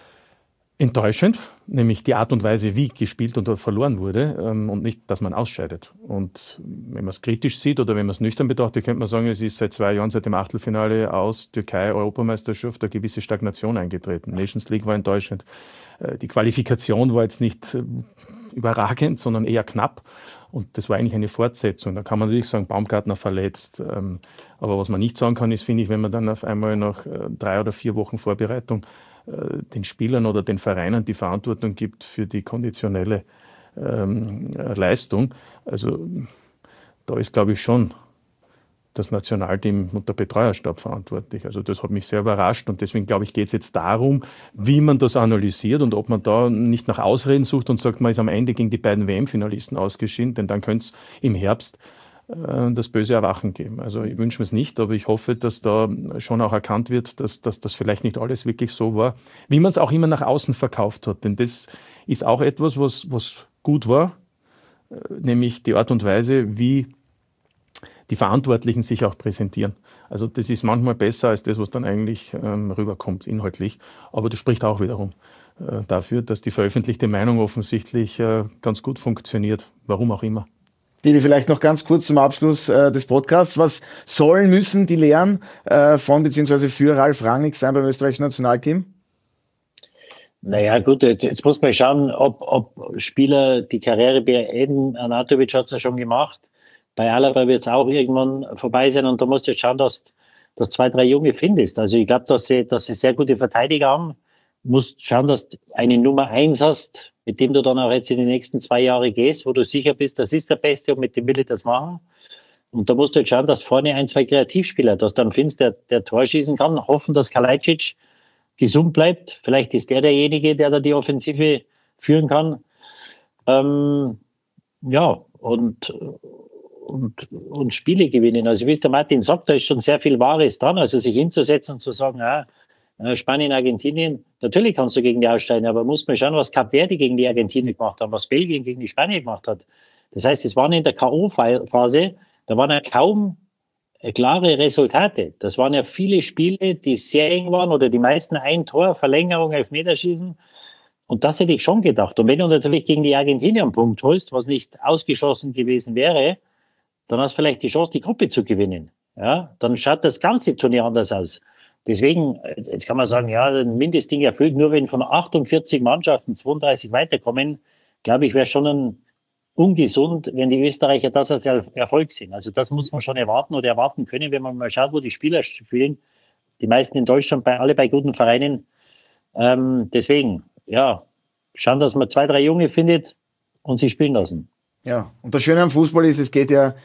enttäuschend, nämlich die Art und Weise, wie gespielt und verloren wurde ähm, und nicht, dass man ausscheidet. Und wenn man es kritisch sieht oder wenn man es nüchtern betrachtet, könnte man sagen, es ist seit zwei Jahren, seit dem Achtelfinale aus Türkei-Europameisterschaft eine gewisse Stagnation eingetreten. Nations League war enttäuschend. Äh, die Qualifikation war jetzt nicht äh, überragend, sondern eher knapp. Und das war eigentlich eine Fortsetzung. Da kann man natürlich sagen, Baumgartner verletzt. Ähm, aber was man nicht sagen kann, ist, finde ich, wenn man dann auf einmal nach äh, drei oder vier Wochen Vorbereitung den Spielern oder den Vereinen die Verantwortung gibt für die konditionelle ähm, Leistung. Also da ist, glaube ich, schon das Nationalteam und der Betreuerstab verantwortlich. Also das hat mich sehr überrascht und deswegen, glaube ich, geht es jetzt darum, wie man das analysiert und ob man da nicht nach Ausreden sucht und sagt, man ist am Ende gegen die beiden W M-Finalisten ausgeschieden, denn dann könnte es im Herbst das böse Erwachen geben. Also ich wünsche mir es nicht, aber ich hoffe, dass da schon auch erkannt wird, dass, dass das vielleicht nicht alles wirklich so war, wie man es auch immer nach außen verkauft hat. Denn das ist auch etwas, was, was gut war, nämlich die Art und Weise, wie die Verantwortlichen sich auch präsentieren. Also das ist manchmal besser als das, was dann eigentlich ähm, rüberkommt inhaltlich. Aber das spricht auch wiederum äh, dafür, dass die veröffentlichte Meinung offensichtlich äh, ganz gut funktioniert, warum auch immer. Didi, vielleicht noch ganz kurz zum Abschluss äh, des Podcasts. Was sollen, müssen die Lehren äh, von bzw. für Ralf Rangnick sein beim österreichischen Nationalteam? Naja, gut, jetzt muss man schauen, ob, ob Spieler die Karriere beenden. Arnautovic hat es ja schon gemacht. Bei Alaba wird es auch irgendwann vorbei sein und da musst du jetzt schauen, dass du zwei, drei Junge findest. Also ich glaube, dass sie, dass sie sehr gute Verteidiger haben. Du musst schauen, dass du eine Nummer eins hast, mit dem du dann auch jetzt in die nächsten zwei Jahre gehst, wo du sicher bist, das ist der Beste und mit dem will ich das machen. Und da musst du jetzt schauen, dass vorne ein, zwei Kreativspieler, dass dann findest, der, der Tor schießen kann, hoffen, dass Kalajdzic gesund bleibt. Vielleicht ist der derjenige, der da die Offensive führen kann. Ähm, ja, und, und, und Spiele gewinnen. Also wie es der Martin sagt, da ist schon sehr viel Wahres dran. Also sich hinzusetzen und zu sagen, ja, Spanien, Argentinien, natürlich kannst du gegen die aussteigen, aber muss man schauen, was Kap Verde gegen die Argentinien gemacht hat, was Belgien gegen die Spanier gemacht hat. Das heißt, es waren in der K O-Phase, da waren ja kaum klare Resultate. Das waren ja viele Spiele, die sehr eng waren oder die meisten ein Tor, Verlängerung, Elfmeterschießen. Und das hätte ich schon gedacht. Und wenn du natürlich gegen die Argentinier einen Punkt holst, was nicht ausgeschlossen gewesen wäre, dann hast du vielleicht die Chance, die Gruppe zu gewinnen. Ja, dann schaut das ganze Turnier anders aus. Deswegen, jetzt kann man sagen, ja, ein Mindestding erfüllt, nur wenn von achtundvierzig Mannschaften zweiunddreißig weiterkommen, glaube ich, wäre schon ein ungesund, wenn die Österreicher das als Erfolg sehen. Also das muss man schon erwarten oder erwarten können, wenn man mal schaut, wo die Spieler spielen. Die meisten in Deutschland, bei, alle bei guten Vereinen. Ähm, deswegen, ja, schauen, dass man zwei, drei Junge findet und sie spielen lassen. Ja, und das Schöne am Fußball ist, es geht ja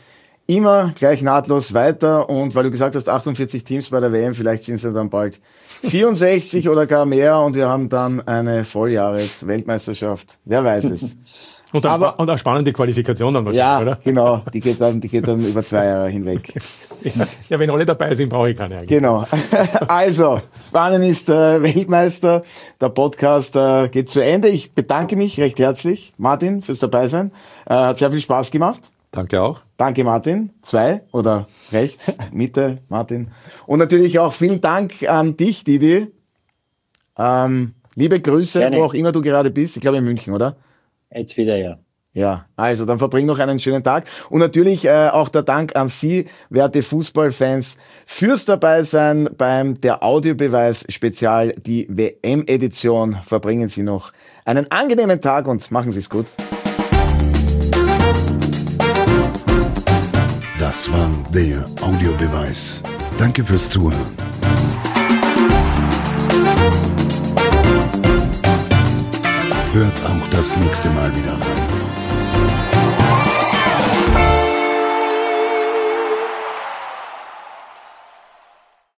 immer gleich nahtlos weiter. Und weil du gesagt hast, achtundvierzig Teams bei der W M, vielleicht sind es ja dann bald vierundsechzig oder gar mehr und wir haben dann eine Volljahres-Weltmeisterschaft. Wer weiß es. Und, Aber, und eine spannende Qualifikation dann ja, wahrscheinlich, oder? Genau. Die geht, dann, die geht dann über zwei Jahre hinweg. Ja, wenn alle dabei sind, brauche ich keine eigentlich. Genau. Also, Spanien ist äh, Weltmeister. Der Podcast äh, geht zu Ende. Ich bedanke mich recht herzlich, Martin, fürs Dabeisein. Äh, hat sehr viel Spaß gemacht. Danke auch. Danke, Martin. Zwei oder rechts, Mitte, Martin. Und natürlich auch vielen Dank an dich, Didi. Ähm, liebe Grüße, Gerne. wo auch immer du gerade bist. Ich glaube in München, oder? Jetzt wieder, ja. Ja, also dann verbring noch einen schönen Tag. Und natürlich äh, auch der Dank an Sie, werte Fußballfans, fürs Dabeisein beim Der Audiobeweis Spezial, die W M-Edition. Verbringen Sie noch einen angenehmen Tag und machen Sie es gut. Das war der Audiobeweis. Danke fürs Zuhören. Hört auch das nächste Mal wieder rein.